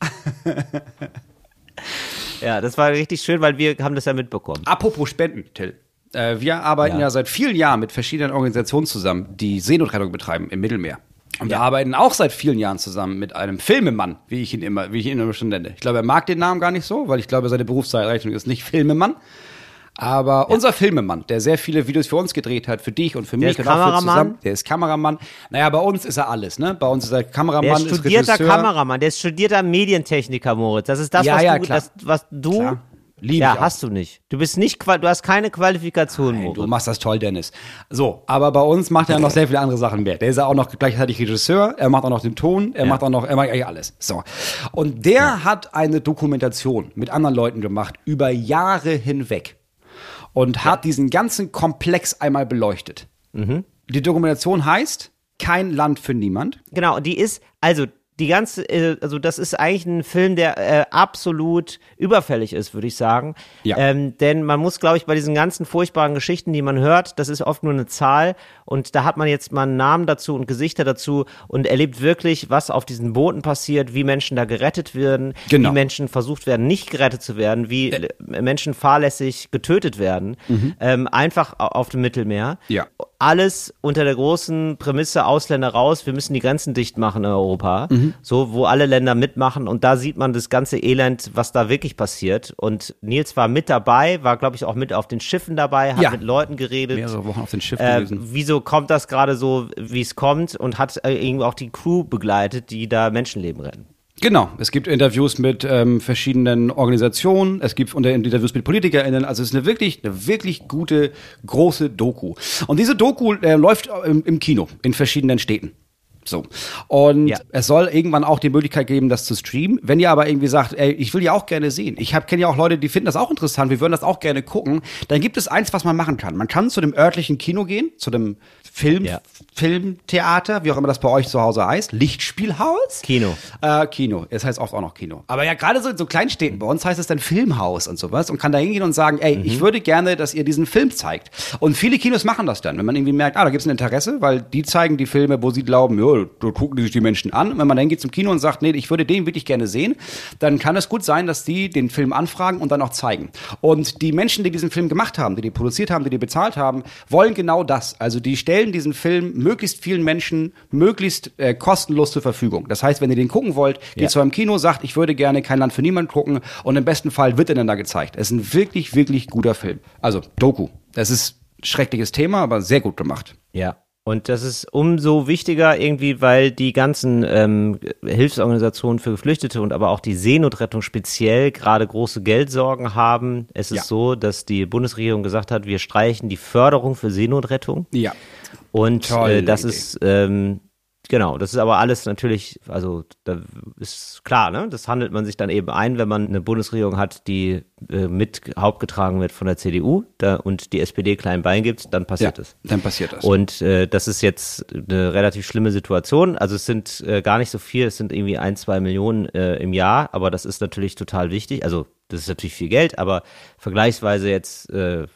Ja, das war richtig schön, weil wir haben das ja mitbekommen. Apropos Spenden, Till. Wir arbeiten ja seit vielen Jahren mit verschiedenen Organisationen zusammen, die Seenotrettung betreiben im Mittelmeer. Und wir arbeiten auch seit vielen Jahren zusammen mit einem Filmemann, wie ich ihn immer schon nenne. Ich glaube, er mag den Namen gar nicht so, weil ich glaube, seine Berufsbezeichnung ist nicht Filmemann. Aber unser Filmemann, der sehr viele Videos für uns gedreht hat, für dich und für mich. Der ist Kameramann. Der ist Kameramann. Naja, bei uns ist er alles, ne? Bei uns ist er Kameramann, der ist studierter Regisseur. Kameramann, der ist studierter Medientechniker, Moritz. Das ist das, was du Klar. Lieb ja, ich auch. hast du nicht. Du hast keine Qualifikation, Nein, Moritz. du machst das toll, Dennis. So, aber bei uns macht er noch sehr viele andere Sachen mehr. Der ist ja auch noch gleichzeitig Regisseur, er macht auch noch den Ton, er macht eigentlich alles. So. Und der hat eine Dokumentation mit anderen Leuten gemacht, über Jahre hinweg. Und hat diesen ganzen Komplex einmal beleuchtet. Die Dokumentation heißt Kein Land für niemand. Genau, die ist, also das ist eigentlich ein Film, der absolut überfällig ist, würde ich sagen. Ja. Denn man muss, glaube ich, bei diesen ganzen furchtbaren Geschichten, die man hört, das ist oft nur eine Zahl und da hat man jetzt mal einen Namen dazu und Gesichter dazu und erlebt wirklich, was auf diesen Booten passiert, wie Menschen da gerettet werden, Genau. wie Menschen versucht werden, nicht gerettet zu werden, wie Menschen fahrlässig getötet werden, einfach auf dem Mittelmeer. Ja. Alles unter der großen Prämisse Ausländer raus, wir müssen die Grenzen dicht machen in Europa, so wo alle Länder mitmachen und da sieht man das ganze Elend, was da wirklich passiert und Nils war mit dabei, war glaube ich auch mit auf den Schiffen dabei, hat mit Leuten geredet. Mehrere Wochen auf den Schiff gewesen. Wieso kommt das gerade so, wie es kommt und hat irgendwie auch die Crew begleitet, die da Menschenleben retten. Genau, es gibt Interviews mit verschiedenen Organisationen, es gibt Interviews mit PolitikerInnen, also es ist eine wirklich gute, große Doku. Und diese Doku läuft im Kino in verschiedenen Städten. So. Und es soll irgendwann auch die Möglichkeit geben, das zu streamen. Wenn ihr aber irgendwie sagt, ey, ich will ja auch gerne sehen. Kenne ja auch Leute, die finden das auch interessant, wir würden das auch gerne gucken. Dann gibt es eins, was man machen kann. Man kann zu dem örtlichen Kino gehen, zu dem Filmtheater, wie auch immer das bei euch zu Hause heißt. Lichtspielhaus? Kino. Kino. Es heißt oft auch noch Kino. Aber ja, gerade so in so Kleinstädten, bei uns heißt es dann Filmhaus und sowas und kann da hingehen und sagen, ey, ich würde gerne, dass ihr diesen Film zeigt. Und viele Kinos machen das dann, wenn man irgendwie merkt, da gibt es ein Interesse, weil die zeigen die Filme, wo sie glauben, ja, da gucken sich die Menschen an. Und wenn man dann geht zum Kino und sagt, nee, ich würde den wirklich gerne sehen, dann kann es gut sein, dass die den Film anfragen und dann auch zeigen. Und die Menschen, die diesen Film gemacht haben, die produziert haben, die bezahlt haben, wollen genau das. Also die stellen diesen Film möglichst vielen Menschen möglichst kostenlos zur Verfügung. Das heißt, wenn ihr den gucken wollt, geht zu einem Kino, sagt, ich würde gerne Kein Land für niemand gucken und im besten Fall wird er dann da gezeigt. Es ist ein wirklich guter Film. Also Doku. Das ist ein schreckliches Thema, aber sehr gut gemacht. Ja. Und das ist umso wichtiger irgendwie, weil die ganzen Hilfsorganisationen für Geflüchtete und aber auch die Seenotrettung speziell gerade große Geldsorgen haben. Es ist so, dass die Bundesregierung gesagt hat, wir streichen die Förderung für Seenotrettung. Ja. Und das ist genau, das ist aber alles natürlich, also da ist klar, ne? Das handelt man sich dann eben ein, wenn man eine Bundesregierung hat, die mit hauptgetragen wird von der CDU und die SPD klein Bein gibt, dann passiert es. Dann passiert das. Und das ist jetzt eine relativ schlimme Situation. Also es sind gar nicht so viel, es sind irgendwie 1-2 Millionen im Jahr, aber das ist natürlich total wichtig. Also das ist natürlich viel Geld, aber vergleichsweise jetzt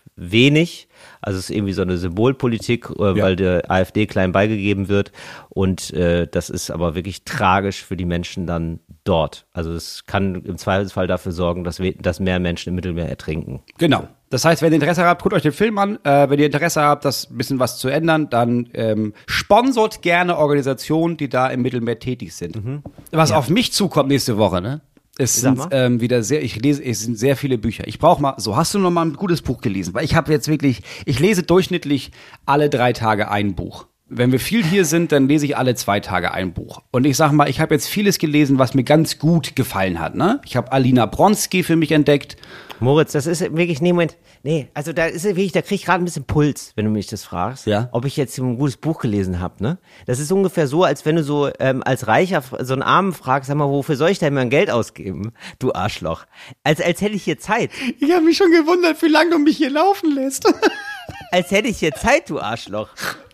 wenig. Also es ist irgendwie so eine Symbolpolitik, weil der AfD klein beigegeben wird und das ist aber wirklich tragisch für die Menschen dann dort. Also es kann im Zweifelsfall dafür sorgen, dass mehr Menschen im Mittelmeer ertrinken. Genau. Das heißt, wenn ihr Interesse habt, guckt euch den Film an. Wenn ihr Interesse habt, das ein bisschen was zu ändern, dann sponsort gerne Organisationen, die da im Mittelmeer tätig sind. Was auf mich zukommt nächste Woche, ne? Es sind wieder es sind sehr viele Bücher. Ich brauche mal, hast du noch mal ein gutes Buch gelesen? Weil ich lese durchschnittlich alle 3 Tage ein Buch. Wenn wir viel hier sind, dann lese ich alle 2 Tage ein Buch. Und ich sag mal, ich habe jetzt vieles gelesen, was mir ganz gut gefallen hat, ne? Ich habe Alina Bronski für mich entdeckt. Moritz, das ist wirklich, also da ist wirklich, da kriege ich gerade ein bisschen Puls, wenn du mich das fragst, ob ich jetzt ein gutes Buch gelesen habe, ne? Das ist ungefähr so, als wenn du so als Reicher so einen Armen fragst, sag mal, wofür soll ich denn mein Geld ausgeben, du Arschloch? Als hätte ich hier Zeit. Ich habe mich schon gewundert, wie lange du mich hier laufen lässt. Als hätte ich hier Zeit, du Arschloch.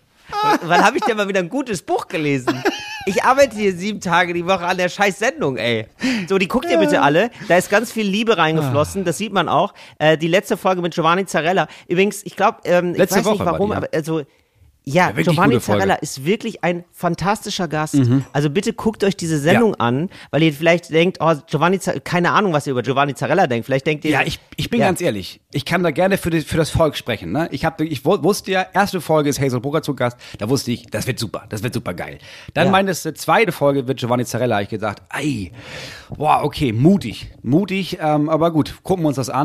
Wann habe ich denn mal wieder ein gutes Buch gelesen? Ich arbeite hier 7 Tage die Woche an der scheiß Sendung, ey. So, die guckt ihr bitte alle. Da ist ganz viel Liebe reingeflossen, das sieht man auch. Die letzte Folge mit Giovanni Zarella. Übrigens, ich glaube, ich weiß nicht warum, aber also ja, Giovanni Zarella ist wirklich ein fantastischer Gast. Also bitte guckt euch diese Sendung an, weil ihr vielleicht denkt, keine Ahnung, was ihr über Giovanni Zarella denkt. Vielleicht denkt ihr... Ja, ich bin ganz ehrlich, ich kann da gerne für das Volk sprechen. Ne? Ich wusste ja, erste Folge ist Hazel Brugger zu Gast, da wusste ich, das wird super geil. Dann meintest du, zweite Folge wird Giovanni Zarella, habe ich gedacht, okay, mutig, aber gut, gucken wir uns das an.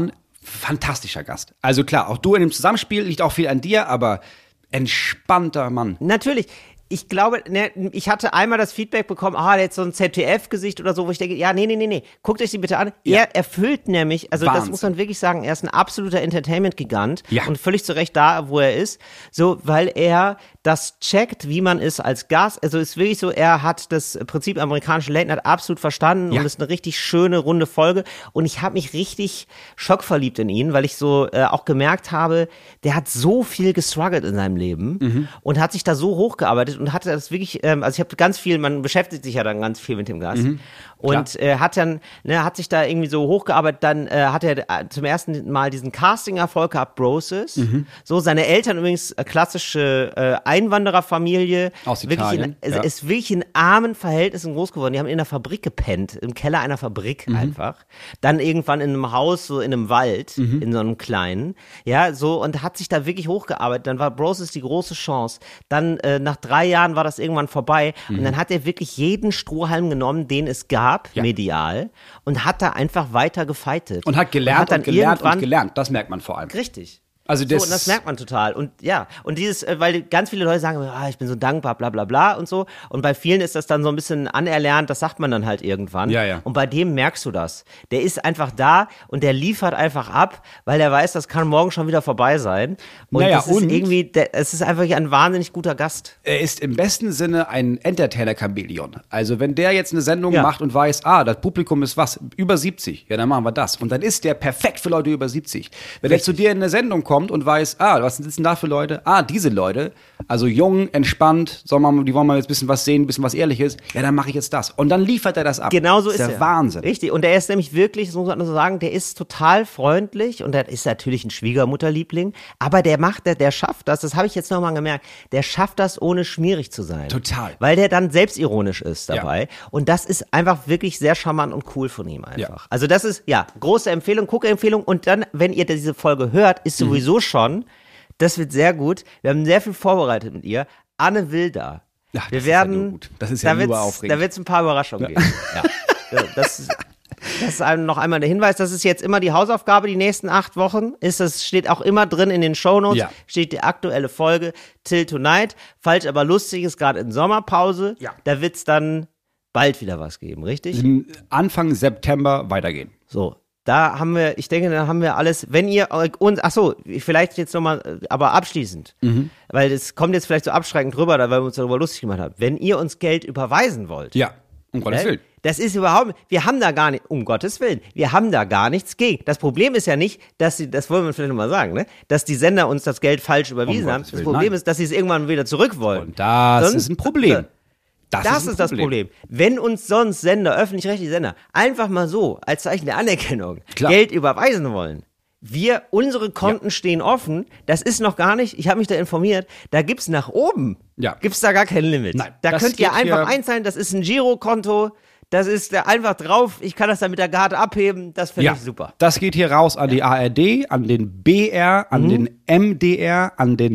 fantastischer Gast. Also klar, auch du in dem Zusammenspiel, liegt auch viel an dir, aber entspannter Mann. Natürlich. Ich glaube, ich hatte einmal das Feedback bekommen, der hat so ein ZDF-Gesicht oder so, wo ich denke, ja, nee, guckt euch die bitte an. Ja. Er erfüllt nämlich, also Wahnsinn. Das muss man wirklich sagen, er ist ein absoluter Entertainment-Gigant und völlig zu Recht da, wo er ist, so, weil er das checkt, wie man ist als Gast. Also ist wirklich so, er hat das Prinzip amerikanische Late Night absolut verstanden und ist eine richtig schöne, runde Folge. Und ich habe mich richtig schockverliebt in ihn, weil ich so auch gemerkt habe, der hat so viel gestruggelt in seinem Leben und hat sich da so hochgearbeitet und hatte das wirklich, also ich habe ganz viel, man beschäftigt sich ja dann ganz viel mit dem Gast und hat dann, hat sich da irgendwie so hochgearbeitet, dann hat er zum ersten Mal diesen Casting-Erfolg gehabt, Broses, so, seine Eltern übrigens klassische Einwandererfamilie, aus Italien, ist wirklich in armen Verhältnissen groß geworden, die haben in einer Fabrik gepennt, im Keller einer Fabrik einfach, dann irgendwann in einem Haus, so in einem Wald, in so einem kleinen, ja, so, und hat sich da wirklich hochgearbeitet, dann war Broses die große Chance, dann nach 3 Jahren war das irgendwann vorbei und dann hat er wirklich jeden Strohhalm genommen, den es gab, medial, und hat da einfach weiter gefeitet. Und hat gelernt und gelernt, das merkt man vor allem. Richtig. Also so, und das merkt man total. Und ja, und dieses, weil ganz viele Leute sagen, ich bin so dankbar, bla bla bla und so. Und bei vielen ist das dann so ein bisschen anerlernt, das sagt man dann halt irgendwann. Ja. Und bei dem merkst du das. Der ist einfach da und der liefert einfach ab, weil er weiß, das kann morgen schon wieder vorbei sein. Und das ist irgendwie, es ist einfach ein wahnsinnig guter Gast. Er ist im besten Sinne ein Entertainer-Chamäleon. Also wenn der jetzt eine Sendung macht und weiß, das Publikum ist über 70, ja, dann machen wir das. Und dann ist der perfekt für Leute über 70. Wenn er zu dir in eine Sendung kommt und weiß, was sind denn da für Leute? Diese Leute, also jung, entspannt, die wollen mal jetzt ein bisschen was sehen, ein bisschen was Ehrliches, ja, dann mache ich jetzt das. Und dann liefert er das ab. Genau so ist er. Der Wahnsinn. Richtig, und er ist nämlich wirklich, das muss man so sagen, der ist total freundlich und der ist natürlich ein Schwiegermutterliebling, aber der schafft das habe ich jetzt nochmal gemerkt, der schafft das, ohne schmierig zu sein. Total. Weil der dann selbstironisch ist dabei und das ist einfach wirklich sehr charmant und cool von ihm einfach. Ja. Also das ist, große Empfehlung, Guckempfehlung und dann, wenn ihr diese Folge hört, ist sowieso schon, das wird sehr gut. Wir haben sehr viel vorbereitet mit ihr. Anne Wilder. Ja, wir werden, das ist ja nur aufregend. Da wird es ein paar Überraschungen geben. Ja. Das ist noch einmal der Hinweis, das ist jetzt immer die Hausaufgabe, die nächsten 8 Wochen. Steht auch immer drin in den Shownotes, steht die aktuelle Folge Till Tonight. Falsch, aber lustig ist gerade in Sommerpause. Ja. Da wird es dann bald wieder was geben, richtig? Anfang September weitergehen. So. Da haben wir alles, wenn ihr uns, vielleicht jetzt nochmal, aber abschließend, weil das kommt jetzt vielleicht so abschreckend rüber, weil wir uns darüber lustig gemacht haben. Wenn ihr uns Geld überweisen wollt. Ja, um Gottes Willen. Das ist wir haben da gar nicht, um Gottes Willen, wir haben da gar nichts gegen. Das Problem ist ja nicht, das wollen wir vielleicht nochmal sagen, ne, dass die Sender uns das Geld falsch überwiesen haben. Das Problem ist, dass sie es irgendwann wieder zurück wollen. Und das ist ein Problem. Das ist das Problem. Wenn uns sonst Sender, öffentlich-rechtliche Sender, einfach mal so, als Zeichen der Anerkennung, Geld überweisen wollen, unsere Konten stehen offen, das ist noch gar nicht, ich habe mich da informiert, da gibt's nach oben, gibt's da gar kein Limit. Nein, da könnt ihr einfach einzahlen, das ist ein Girokonto, das ist einfach drauf, ich kann das dann mit der Karte abheben, das finde ich super. Das geht hier raus an die ARD, an den BR, an den MDR, an den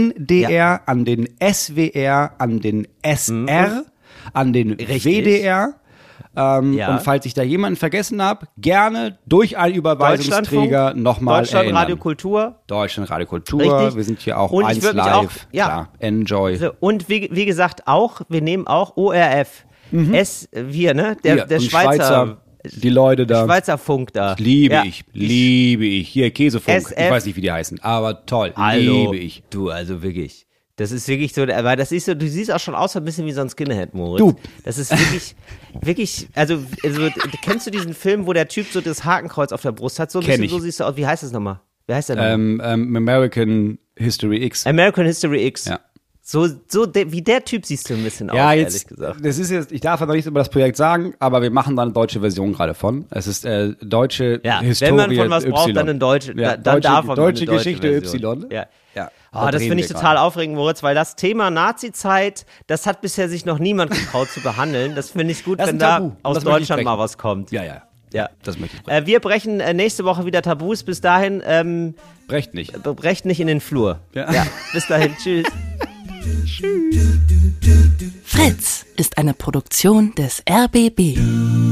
NDR, an den SWR, an den SR, an den WDR. Und falls ich da jemanden vergessen habe, gerne durch einen Überweisungsträger nochmal erinnern. Deutschland Radio Kultur. Richtig. Wir sind hier auch und 1 Live. Klar, enjoy. So, und wie gesagt wir nehmen auch ORF. Der Schweizer, die Leute da. Schweizer Funk da. Liebe ich. Hier, Käsefunk. SF. Ich weiß nicht, wie die heißen, aber toll. Hallo. Liebe ich. Du, also wirklich. Das ist wirklich so, weil das ist so, du siehst auch schon aus ein bisschen wie so ein Skinhead, Moritz. Du. Das ist wirklich, also kennst du diesen Film, wo der Typ so das Hakenkreuz auf der Brust hat? So ein bisschen, so siehst du aus. Wie heißt das nochmal? Wie heißt der nochmal? American History X. American History X. Ja. Wie der Typ siehst du ein bisschen aus, ehrlich gesagt. Das ist jetzt, ich darf noch nichts über das Projekt sagen, aber wir machen da eine deutsche Version gerade von. Es ist deutsche Historie wenn man von was braucht, dann eine deutsche, dann darf man deutsche Geschichte Version. Y. Ja. Das finde ich total aufregend, Moritz, weil das Thema Nazi-Zeit, das hat bisher sich noch niemand getraut zu behandeln. Das finde ich gut, wenn da aus Deutschland mal was kommt. Ja, das möchte ich brechen. Wir brechen nächste Woche wieder Tabus. Bis dahin brecht nicht in den Flur. Ja. Bis dahin, tschüss. Fritz ist eine Produktion des RBB.